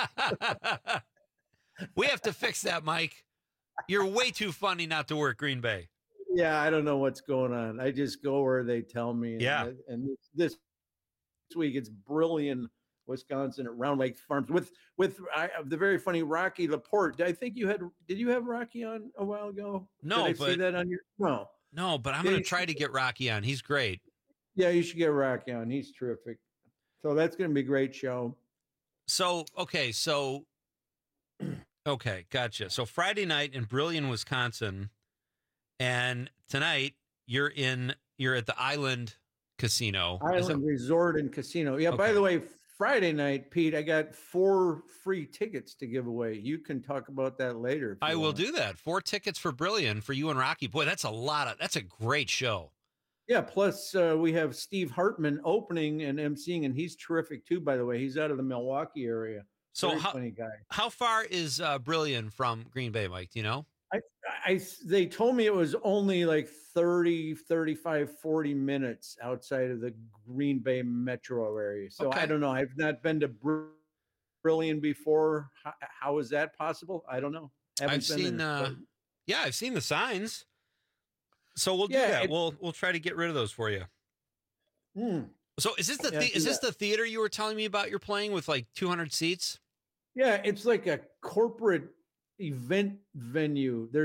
We have to fix that, Mike. You're way too funny not to work Green Bay. Yeah, I don't know what's going on. I just go where they tell me. And, Yeah. And this, this week it's Brillion, Wisconsin, at Round Lake Farms with with I, the very funny Rocky Laporte. I think you had. Did you have Rocky on a while ago? No, Did I see but- that on your no. No, but I'm Yeah, going you to try to get Rocky on. He's great. Yeah, you should get Rocky on. He's terrific. So that's going to be a great show. So, okay. So, okay. Gotcha. So Friday night in Brillion, Wisconsin. And tonight you're in, you're at the Island Casino. Is Island it- Resort and Casino. Yeah, by Okay. the way, Friday night, Pete, I got four free tickets to give away. You can talk about that later. if I you will want. do that. Four tickets for Brillion for you and Rocky. Boy, that's a lot of, that's a great show. Yeah, plus uh, we have Steve Hartman opening and emceeing, and he's terrific too, by the way. He's out of the Milwaukee area. So Very how, funny guy. how far is uh, Brillion from Green Bay, Mike? Do you know? I, I, they told me it was only like thirty, thirty-five, forty minutes outside of the Green Bay metro area. So Okay. I don't know. I've not been to Brillion before. How, how is that possible? I don't know. Haven't I've been seen, there, uh, but- yeah, I've seen the signs. So we'll do Yeah, that. it- we'll we'll try to get rid of those for you. Hmm. So is this the, Yeah, the do is this that. the theater you were telling me about? You're playing with like two hundred seats. Yeah, it's like a corporate event venue. There's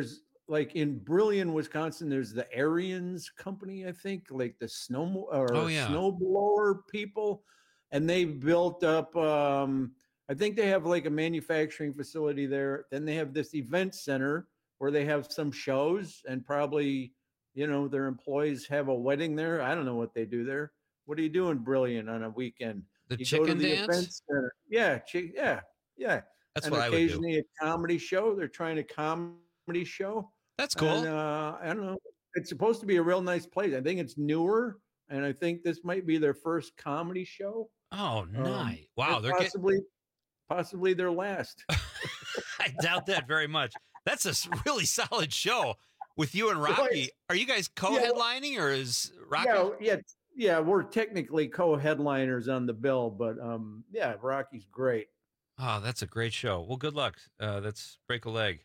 like in Brillion, Wisconsin, there's the Arians company, I think, like the snow or Oh, yeah. snowblower people, and they built up. Um, I think they have like a manufacturing facility there. Then they have this event center where they have some shows, and probably, you know, their employees have a wedding there. I don't know what they do there. What are you doing, Brilliant, on a weekend? The You chicken dance? event center. Yeah, chi- yeah, yeah. That's and what I would do. occasionally a comedy show. They're trying to comedy show. That's cool. And, uh, I don't know. It's supposed to be a real nice place. I think it's newer, and I think this might be their first comedy show. Oh, Um, nice. Wow, and they're getting. possibly, possibly their last. I doubt that very much. That's a s- really solid show with you and Rocky. Are you guys co-headlining, or is Rocky? Yeah, yeah, yeah. We're technically co-headliners on the bill, but um, yeah, Rocky's great. Oh, that's a great show. Well, good luck. Uh, that's break a leg.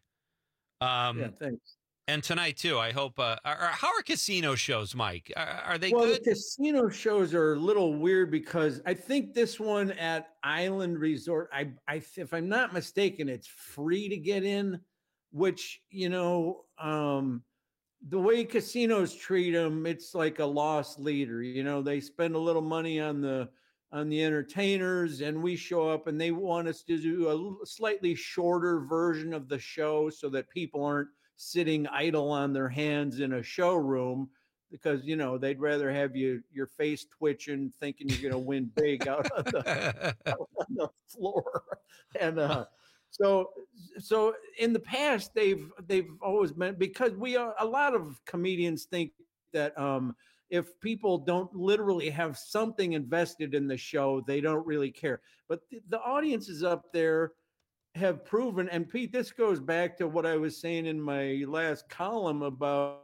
Um, Yeah, thanks. And tonight too. I hope. Uh, are, are- how are casino shows, Mike? Are, are they well, good? the casino shows are a little weird because I think this one at Island Resort, I, I, if I'm not mistaken, it's free to get in. Which, you know, um, the way casinos treat them, it's like a lost leader. You know, they spend a little money on the on the entertainers, and we show up, and they want us to do a l- slightly shorter version of the show so that people aren't sitting idle on their hands in a showroom, because, you know, they'd rather have you your face twitching, thinking you're going to win big out on the, out on the floor. And uh, so, so in the past, they've they've always been, because we are, a lot of comedians think that um, if people don't literally have something invested in the show, they don't really care. But the, the audiences up there have proven, and Pete, this goes back to what I was saying in my last column about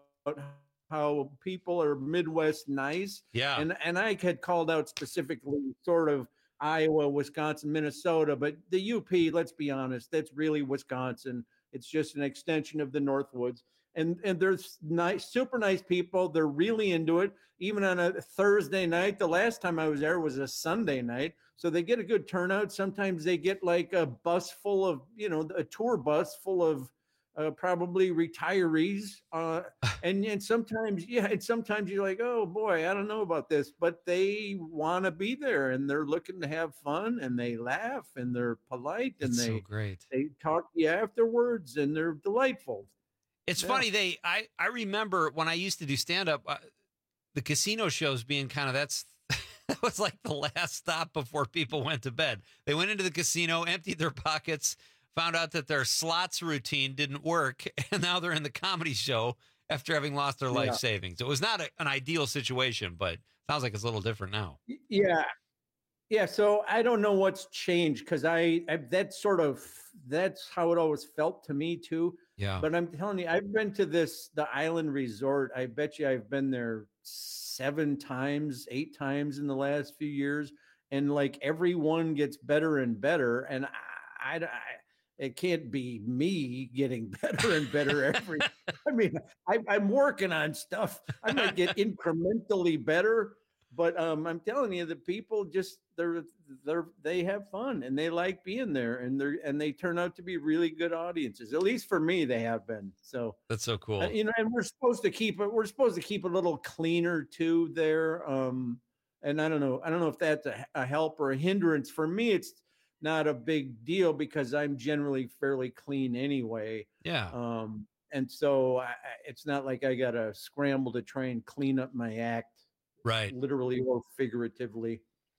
how people are Midwest nice. Yeah. And and I had called out specifically sort of Iowa, Wisconsin, Minnesota, but the U P, let's be honest, that's really Wisconsin. It's just an extension of the Northwoods. And and there's nice, super nice people. They're really into it. Even on a Thursday night, the last time I was there was a Sunday night. So they get a good turnout. Sometimes they get like a bus full of, you know, a tour bus full of uh, probably retirees. Uh, and, and sometimes, yeah, and sometimes you're like, oh boy, I don't know about this, but they want to be there, and they're looking to have fun, and they laugh, and they're polite, and That's they, so great. they talk to you afterwards, and they're delightful. It's Yeah. funny. They, I, I remember when I used to do stand up, uh, the casino shows being kind of that's that was like the last stop before people went to bed. They went into the casino, emptied their pockets, found out that their slots routine didn't work, and now they're in the comedy show after having lost their life Yeah. savings. It was not a, an ideal situation, but sounds like it's a little different now. Yeah. Yeah. So I don't know what's changed, because I, I, that's sort of, that's how it always felt to me too. Yeah. But I'm telling you, I've been to this, the Island Resort. I bet you I've been there seven times, eight times in the last few years. And like every one gets better and better. And I, I, I it can't be me getting better and better every, I mean, I, I'm working on stuff. I might get incrementally better, but um, I'm telling you, the people just, they're, they're, they have fun, and they like being there, and they're, and they turn out to be really good audiences. At least for me, they have been. So That's so cool. uh, you know, and we're supposed to keep it, we're supposed to keep it a little cleaner too there. Um, and I don't know, I don't know if that's a, a help or a hindrance. For me, it's not a big deal because I'm generally fairly clean anyway. Yeah. Um, and so I, I- it's not like I got to scramble to try and clean up my act, Right. literally or figuratively.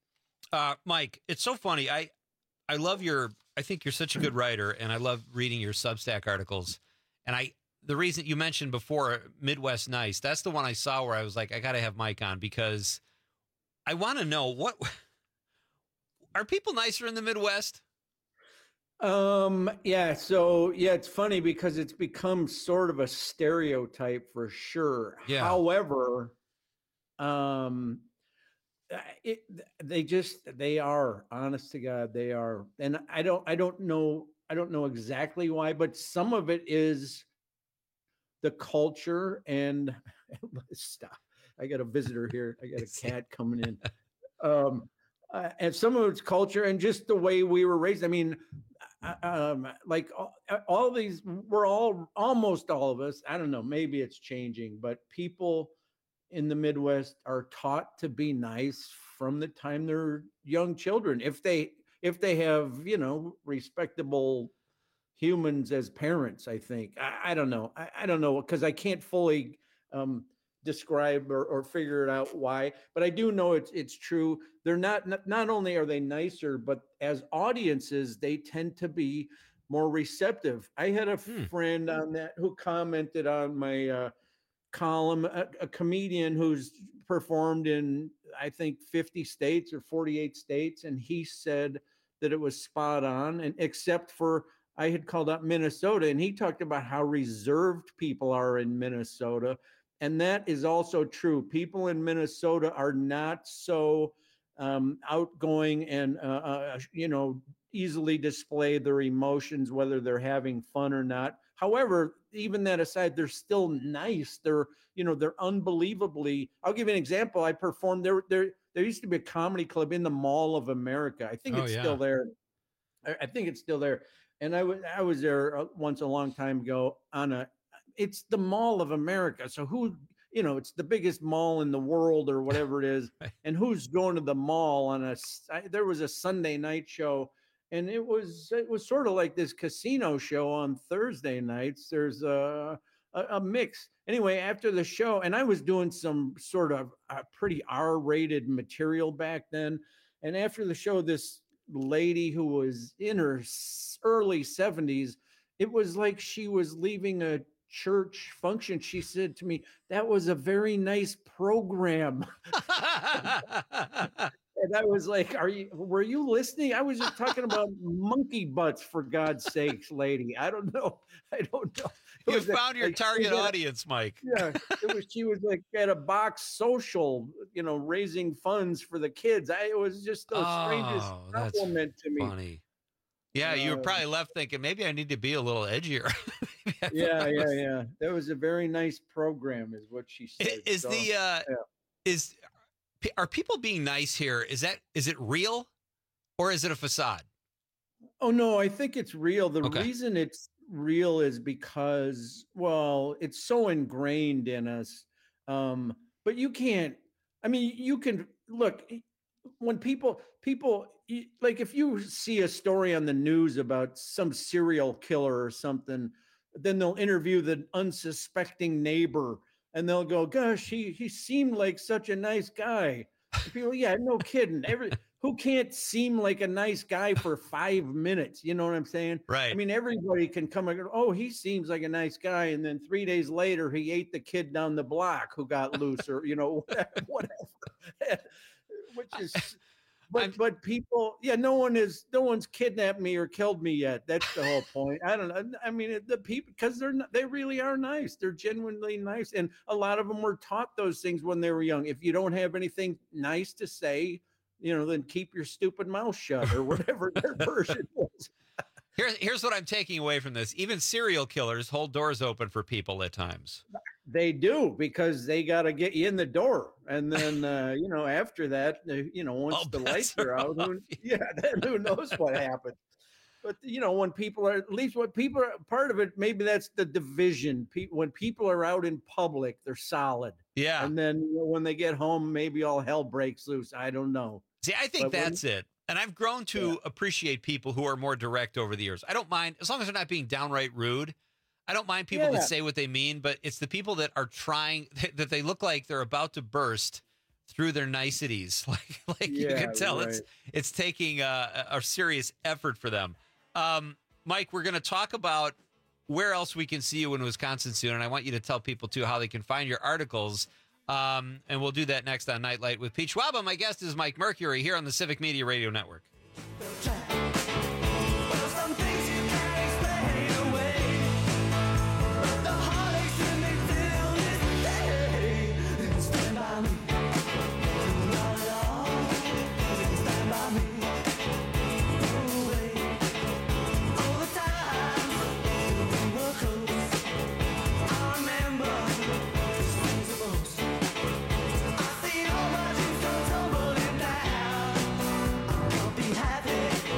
Uh, Mike, it's so funny. I, I love your, I think you're such a good writer, and I love reading your Substack articles. And I, the reason you mentioned before Midwest Nice, that's the one I saw where I was like, I got to have Mike on, because I want to know, what are people nicer in the Midwest? Um, yeah, so yeah, it's funny because it's become sort of a stereotype for sure. Yeah. However, um, uh, it, they just, they are, honest to God, they are. And I don't, I don't know, I don't know exactly why, but some of it is the culture and stop. I got a visitor here. I got a cat coming in. Um, uh, and some of it's culture and just the way we were raised. I mean, um, like all, all these, we're all, almost all of us, I don't know, maybe it's changing, but people in the Midwest are taught to be nice from the time they're young children. If they, if they have, you know, respectable humans as parents, I think, I, I don't know. I, I don't know, because I can't fully um, describe or, or figure it out why, but I do know it's, it's true. They're not, not, not only are they nicer, but as audiences, they tend to be more receptive. I had a Hmm. friend on that who commented on my uh, column, a, a comedian who's performed in, I think, fifty states or forty-eight states. And he said that it was spot on. And except for, I had called out Minnesota, and he talked about how reserved people are in Minnesota. And that is also true. People in Minnesota are not so um, outgoing and, uh, uh, you know, easily display their emotions, whether they're having fun or not. However, even that aside, they're still nice. They're, you know, they're unbelievably, I'll give you an example. I performed there, there, there used to be a comedy club in the Mall of America. I think Oh, it's yeah. still there. I, I think it's still there. And I was, I was there uh, once a long time ago on a, it's the Mall of America. So who, you know, it's the biggest mall in the world or whatever it is. And who's going to the mall on a, s- I- there was a Sunday night show, and it was, it was sort of like this casino show on Thursday nights. There's a, a, a mix. Anyway, after the show, and I was doing some sort of uh, pretty R-rated material back then. And after the show, this lady who was in her s- early seventies, it was like she was leaving a church function. She said to me, "That was a very nice program." And I was like, "Are you, were you listening? I was just talking about monkey butts, for God's sakes, lady. I don't know. I don't know." It You was a- found your like, she target had a- audience, Mike. Yeah, it was. She was like at a box social, you know, raising funds for the kids. I, it was just the strangest Oh, that's compliment to me. Funny. Yeah, you were Uh, probably left thinking maybe I need to be a little edgier. Yeah, yeah, yeah. That was a very nice program, is what she said. Is So, the uh yeah. is are people being nice here? Is that is it real or is it a facade? Oh no, I think it's real. The Okay. reason it's real is because, well, it's so ingrained in us. Um, but you can't. I mean, you can look when people people y- like if you see a story on the news about some serial killer or something, then they'll interview the unsuspecting neighbor and they'll go, "Gosh, he he seemed like such a nice guy." And people, yeah, no kidding. Every who can't seem like a nice guy for five minutes? You know what I'm saying? Right. I mean, everybody can come and go, "Oh, he seems like a nice guy," and then three days later, he ate the kid down the block who got loose, or you know, whatever. Which is, but but people, yeah, no one is, no one's kidnapped me or killed me yet. That's the whole point. I don't know. I mean, the people, because they're not, they really are nice. They're genuinely nice, and a lot of them were taught those things when they were young. If you don't have anything nice to say, you know, then keep your stupid mouth shut, or whatever their version was. Here's here's what I'm taking away from this. Even serial killers hold doors open for people at times. They do, because they got to get you in the door, and then uh, you know, after that, uh, you know, once Oh, the bets lights are are out, who, yeah, then who knows what happened. But you know, when people are, at least what people are part of it, maybe that's the division. People, when people are out in public, they're solid. Yeah. And then you know, when they get home, maybe all hell breaks loose. I don't know. See, I think But when- that's it. And I've grown to appreciate people who are more direct over the years. I don't mind, as long as they're not being downright rude. I don't mind people Yeah. that say what they mean, but it's the people that are trying, that they look like they're about to burst through their niceties. Like, like you Yeah, can tell it's right. it's taking a, a serious effort for them. Um, Mike, we're going to talk about where else we can see you in Wisconsin soon, and I want you to tell people too how they can find your articles. Um, and we'll do that next on Nightlight with Pete Schwaba. My guest is Mike Mercury here on the Civic Media Radio Network. Be happy.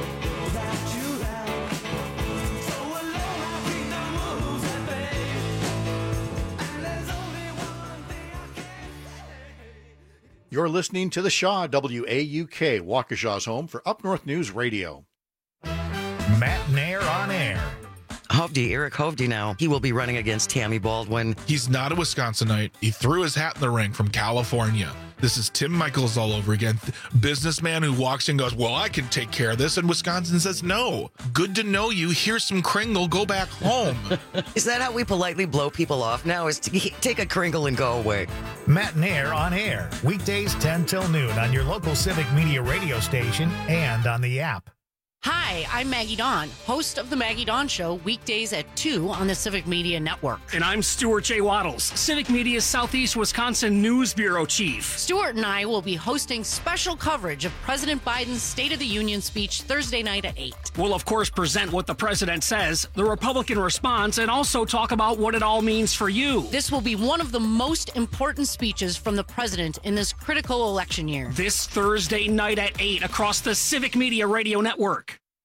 You're listening to the Shaw, W A U K, Waukesha's home for Up North News Radio. Matt Nair on air. Hovde, Eric Hovde now. He will be running against Tammy Baldwin. He's not a Wisconsinite. He threw his hat in the ring from California. This is Tim Michaels all over again. Businessman who walks in and goes, well, I can take care of this. And Wisconsin says, no. Good to know you. Here's some Kringle. Go back home. Is that how we politely blow people off now? Is to take a Kringle and go away? Matt Nair on air. Weekdays ten till noon on your local Civic Media radio station and on the app. Hi, I'm Maggie Dawn, host of The Maggie Dawn Show, weekdays at two on the Civic Media Network. And I'm Stuart J. Waddles, Civic Media's Southeast Wisconsin News Bureau Chief. Stuart and I will be hosting special coverage of President Biden's State of the Union speech Thursday night at eight. We'll, of course, present what the president says, the Republican response, and also talk about what it all means for you. This will be one of the most important speeches from the president in this critical election year. This Thursday night at eight across the Civic Media Radio Network.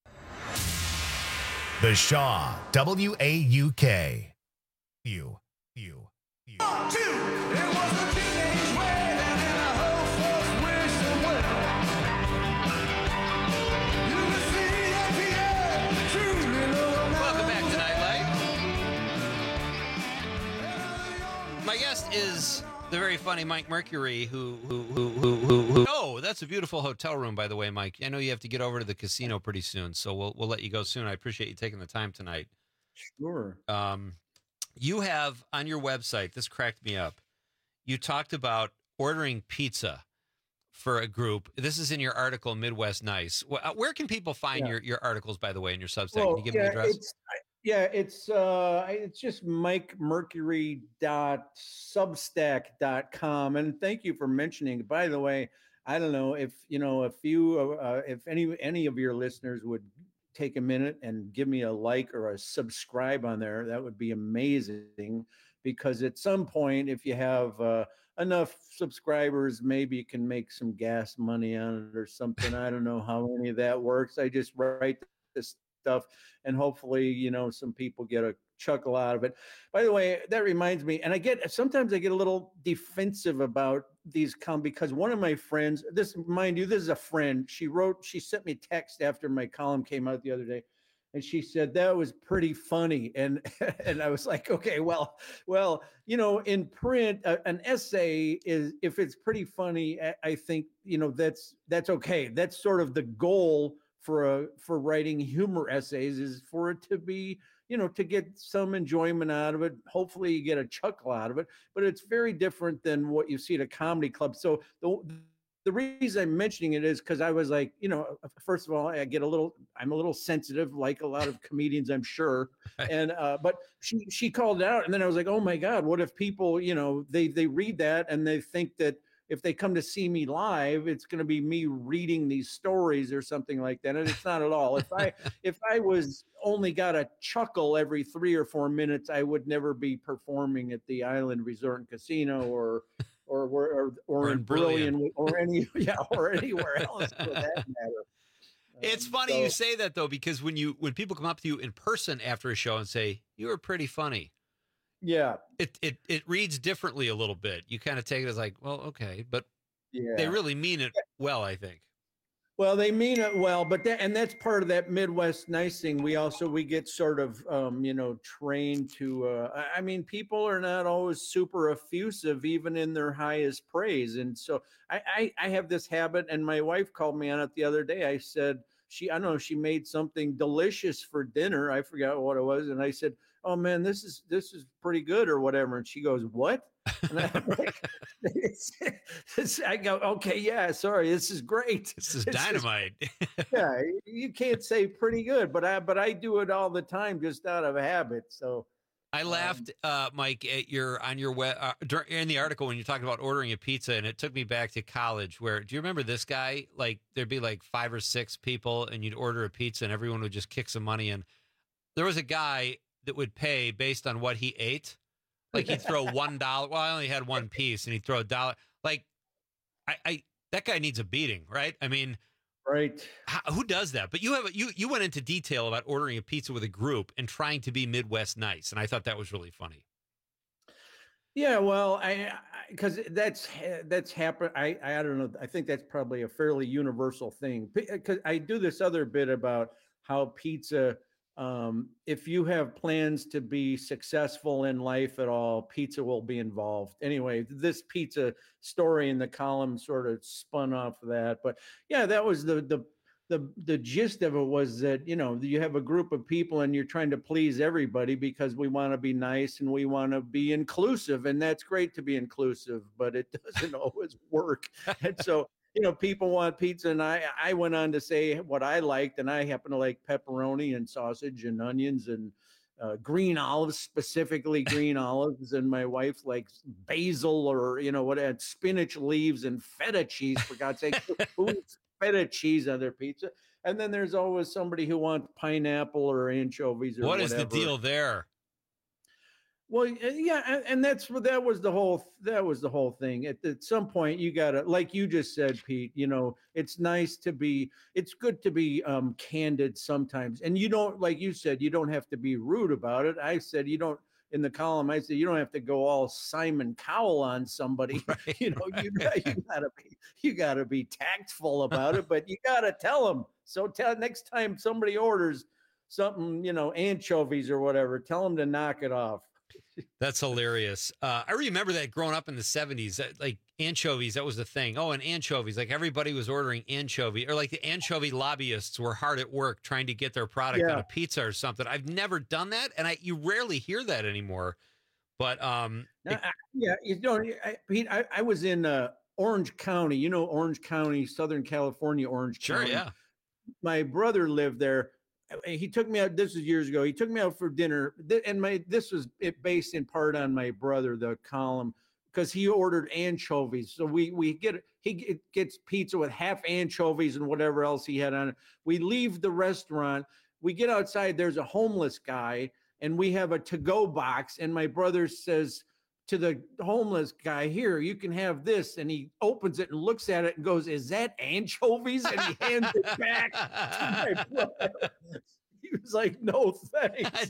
The Shaw, W A U K. You, you, you. Welcome back to Nightlight. My guest is the very funny Mike Mercury, who, who, who, who, who, who. Oh, that's a beautiful hotel room, by the way, Mike. I know you have to get over to the casino pretty soon, so we'll we'll let you go soon. I appreciate you taking the time tonight. Sure. Um, you have on your website, this cracked me up. You talked about ordering pizza for a group. This is in your article, Midwest Nice. Where can people find Yeah. your, your articles, by the way, in your Substack? Well, Can you give yeah, me the address? It's, yeah, it's uh, it's just mike mercury dot substack dot com, and thank you for mentioning. By the way, I don't know if you know if you uh, if any any of your listeners would take a minute and give me a like or a subscribe on there, that would be amazing. Because at some point, if you have uh, enough subscribers, maybe you can make some gas money on it or something. I don't know how any of that works. I just write this stuff and hopefully, you know, some people get a chuckle out of it. By the way, that reminds me, and I get, sometimes I get a little defensive about these com because one of my friends, this, mind you, this is a friend. She wrote, she sent me a text after my column came out the other day. And she said, that was pretty funny. And and I was like, okay, well, well, you know, in print, uh, an essay is, if it's pretty funny, I, I think, you know, that's that's okay. That's sort of the goal for a for writing humor essays, is for it to be, you know, to get some enjoyment out of it. Hopefully you get a chuckle out of it, but it's very different than what you see at a comedy club. So the The reason I'm mentioning it is because I was like, you know, first of all, I get a little, I'm a little sensitive, like a lot of comedians, I'm sure. And, uh, but she, she called it out, and then I was like, oh my God, what if people, you know, they, they read that and they think that if they come to see me live, it's going to be me reading these stories or something like that. And it's not at all. If I, if I was only got a chuckle every three or four minutes, I would never be performing at the Island Resort and Casino or, or or or, or in Brilliant, Brilliant or any yeah or anywhere else for that matter. It's Um, funny so- you say that though, because when you when people come up to you in person after a show and say you were pretty funny, yeah, it it it reads differently a little bit. You kind of take it as like, well, okay, but Yeah. they really mean it well, I think. Well, they mean it well, but that, and that's part of that Midwest nice thing. We also, we get sort of, um, you know, trained to, uh, I I mean, people are not always super effusive, even in their highest praise. And so I, I, I have this habit, and my wife called me on it the other day. I said, she, I don't know, she made something delicious for dinner. I forgot what it was. And I said, oh man, this is, this is pretty good or whatever. And she goes, what? And I'm like, it's, it's, I go, okay, yeah, sorry, this is great. This is It's just- dynamite. yeah, you can't say pretty good, but I, but I do it all the time just out of habit. So I laughed, uh, Mike, at your on your web uh, dur- in the article when you talked about ordering a pizza, and it took me back to college. Where do you remember this guy? Like there'd be like five or six people, and you'd order a pizza, and everyone would just kick some money in. There was a guy that would pay based on what he ate. Like he'd throw one dollar. Well, I only had one piece, and he'd throw a dollar. Like, I, I that guy needs a beating, right? I mean, right? How, who does that? But you have you you went into detail about ordering a pizza with a group and trying to be Midwest nice, and I thought that was really funny. yeah, well, I, because that's that's happened. I I don't know. I think that's probably a fairly universal thing. Because I do this other bit about how pizza. Um, if you have plans to be successful in life at all, pizza will be involved. Anyway, this pizza story in the column sort of spun off of that. But yeah, that was the the the the gist of it was that, you know, you have a group of people and you're trying to please everybody because we want to be nice and we want to be inclusive, and that's great to be inclusive, but it doesn't always work. And so, you know, people want pizza, and I I went on to say what I liked, and I happen to like pepperoni and sausage and onions and uh, green olives, specifically green olives, and my wife likes basil or, you know, what, and spinach leaves and feta cheese, for God's sake. Who eats feta cheese on their pizza? And then there's always somebody who wants pineapple or anchovies or what whatever. What is the deal there? Well, yeah, and, and that's that was the whole that was the whole thing. At, at some point, you gotta, like you just said, Pete. You know, it's nice to be. It's good to be um, candid sometimes, and you don't, like you said, you don't have to be rude about it. I said you don't in the column. I said you don't have to go all Simon Cowell on somebody. Right, you know, right. you got you gotta be you gotta be tactful about it, but you gotta tell them. So tell next time somebody orders something, you know, anchovies or whatever, tell them to knock it off. That's hilarious. Uh, I remember that growing up in the seventies, that, like anchovies, that was the thing. Oh, and anchovies, like everybody was ordering anchovy, or like the anchovy lobbyists were hard at work trying to get their product Yeah. on a pizza or something. I've never done that, and I you rarely hear that anymore. But um, Now, I- yeah, you know, I, Pete, I, I was in uh, Orange County. You know, Orange County, Southern California, Orange Sure, County. yeah. My brother lived there. He took me out. This was years ago. He took me out for dinner, Th- and my this was it based in part on my brother, the column, because he ordered anchovies. So we we get he get- gets pizza with half anchovies and whatever else he had on it. We leave the restaurant. We get outside. There's a homeless guy, and we have a to-go box. And my brother says to the homeless guy, "Here, you can have this." And he opens it and looks at it and goes, "Is that anchovies?" And he hands it back to my brother. He was like, "No, thanks."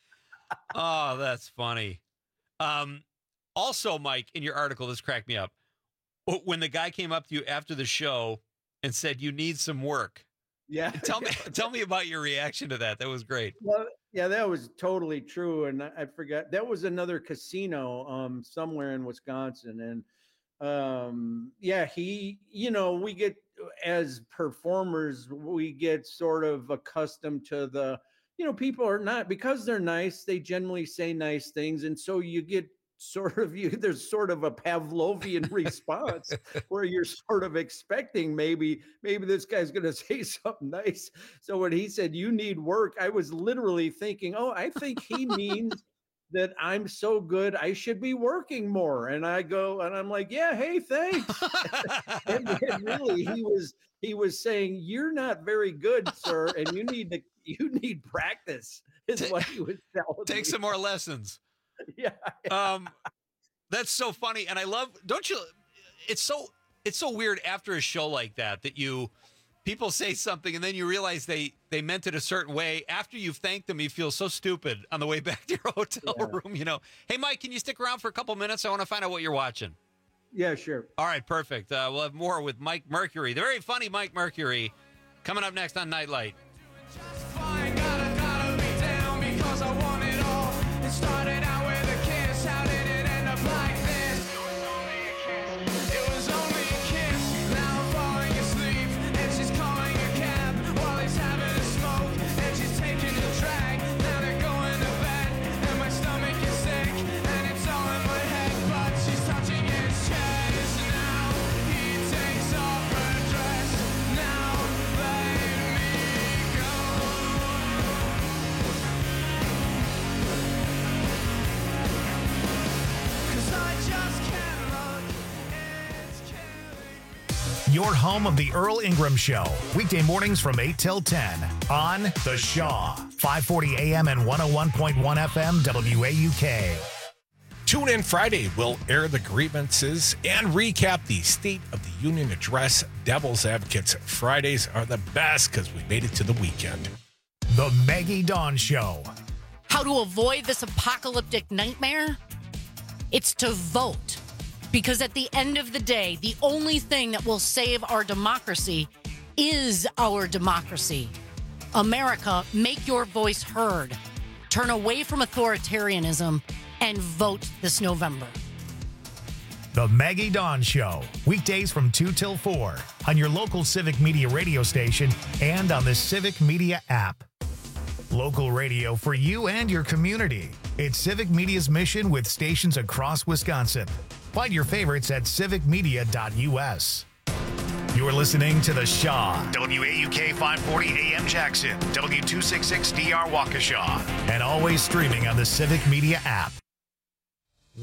Oh, that's funny. Um, also, Mike, in your article, this cracked me up. Wh- When the guy came up to you after the show and said, "You need some work." Yeah. Tell me, tell me about your reaction to that. That was great. Well, yeah, that was totally true. And I I forgot that was another casino um somewhere in Wisconsin. And um yeah, he, you know, we get as performers, we get sort of accustomed to the, you know, people are not, because they're nice, they generally say nice things. And so you get sort of you there's sort of a Pavlovian response where you're sort of expecting maybe maybe this guy's going to say something nice. So when he said you need work, I was literally thinking, oh, I think he means that I'm so good I should be working more. And I go and I'm like, yeah, hey, thanks. and, and really he was he was saying, you're not very good, sir, and you need to you need practice is what he was telling Take me. some more lessons. Yeah. Um, that's so funny, and I love. Don't you? It's so it's so weird after a show like that that you people say something and then you realize they they meant it a certain way. After you've thanked them, you feel so stupid on the way back to your hotel Yeah. room. You know, hey Mike, can you stick around for a couple minutes? I want to find out what you're watching. Yeah, sure. All right, perfect. Uh, we'll have more with Mike Mercury, the very funny Mike Mercury, coming up next on Nightlight. Started out with a kiss, how did it end up like this? It was only a kiss, now I'm falling asleep, and she's calling a cab while he's having a smoke, and she's taking a drag, now they're going to bed, and my stomach is sick, and it's all in my head, but she's touching his chest, now he takes off her dress, now let me go. Your home of the Earl Ingram Show. Weekday mornings from eight till ten on The Shaw. five forty A M and one oh one point one F M W A U K. Tune in Friday. We'll air the grievances and recap the State of the Union address. Devil's Advocates Fridays are the best because we made it to the weekend. The Maggie Dawn Show. How to avoid this apocalyptic nightmare? It's to vote. Because at the end of the day, the only thing that will save our democracy is our democracy. America, make your voice heard. Turn away from authoritarianism and vote this November. The Maggie Dawn Show, weekdays from two till four on your local Civic Media radio station and on the Civic Media app. Local radio for you and your community. It's Civic Media's mission with stations across Wisconsin. Find your favorites at civic media dot u s. You're listening to The Shaw, W A U K five forty A M Jackson, W two sixty-six D R Waukesha, and always streaming on the Civic Media app.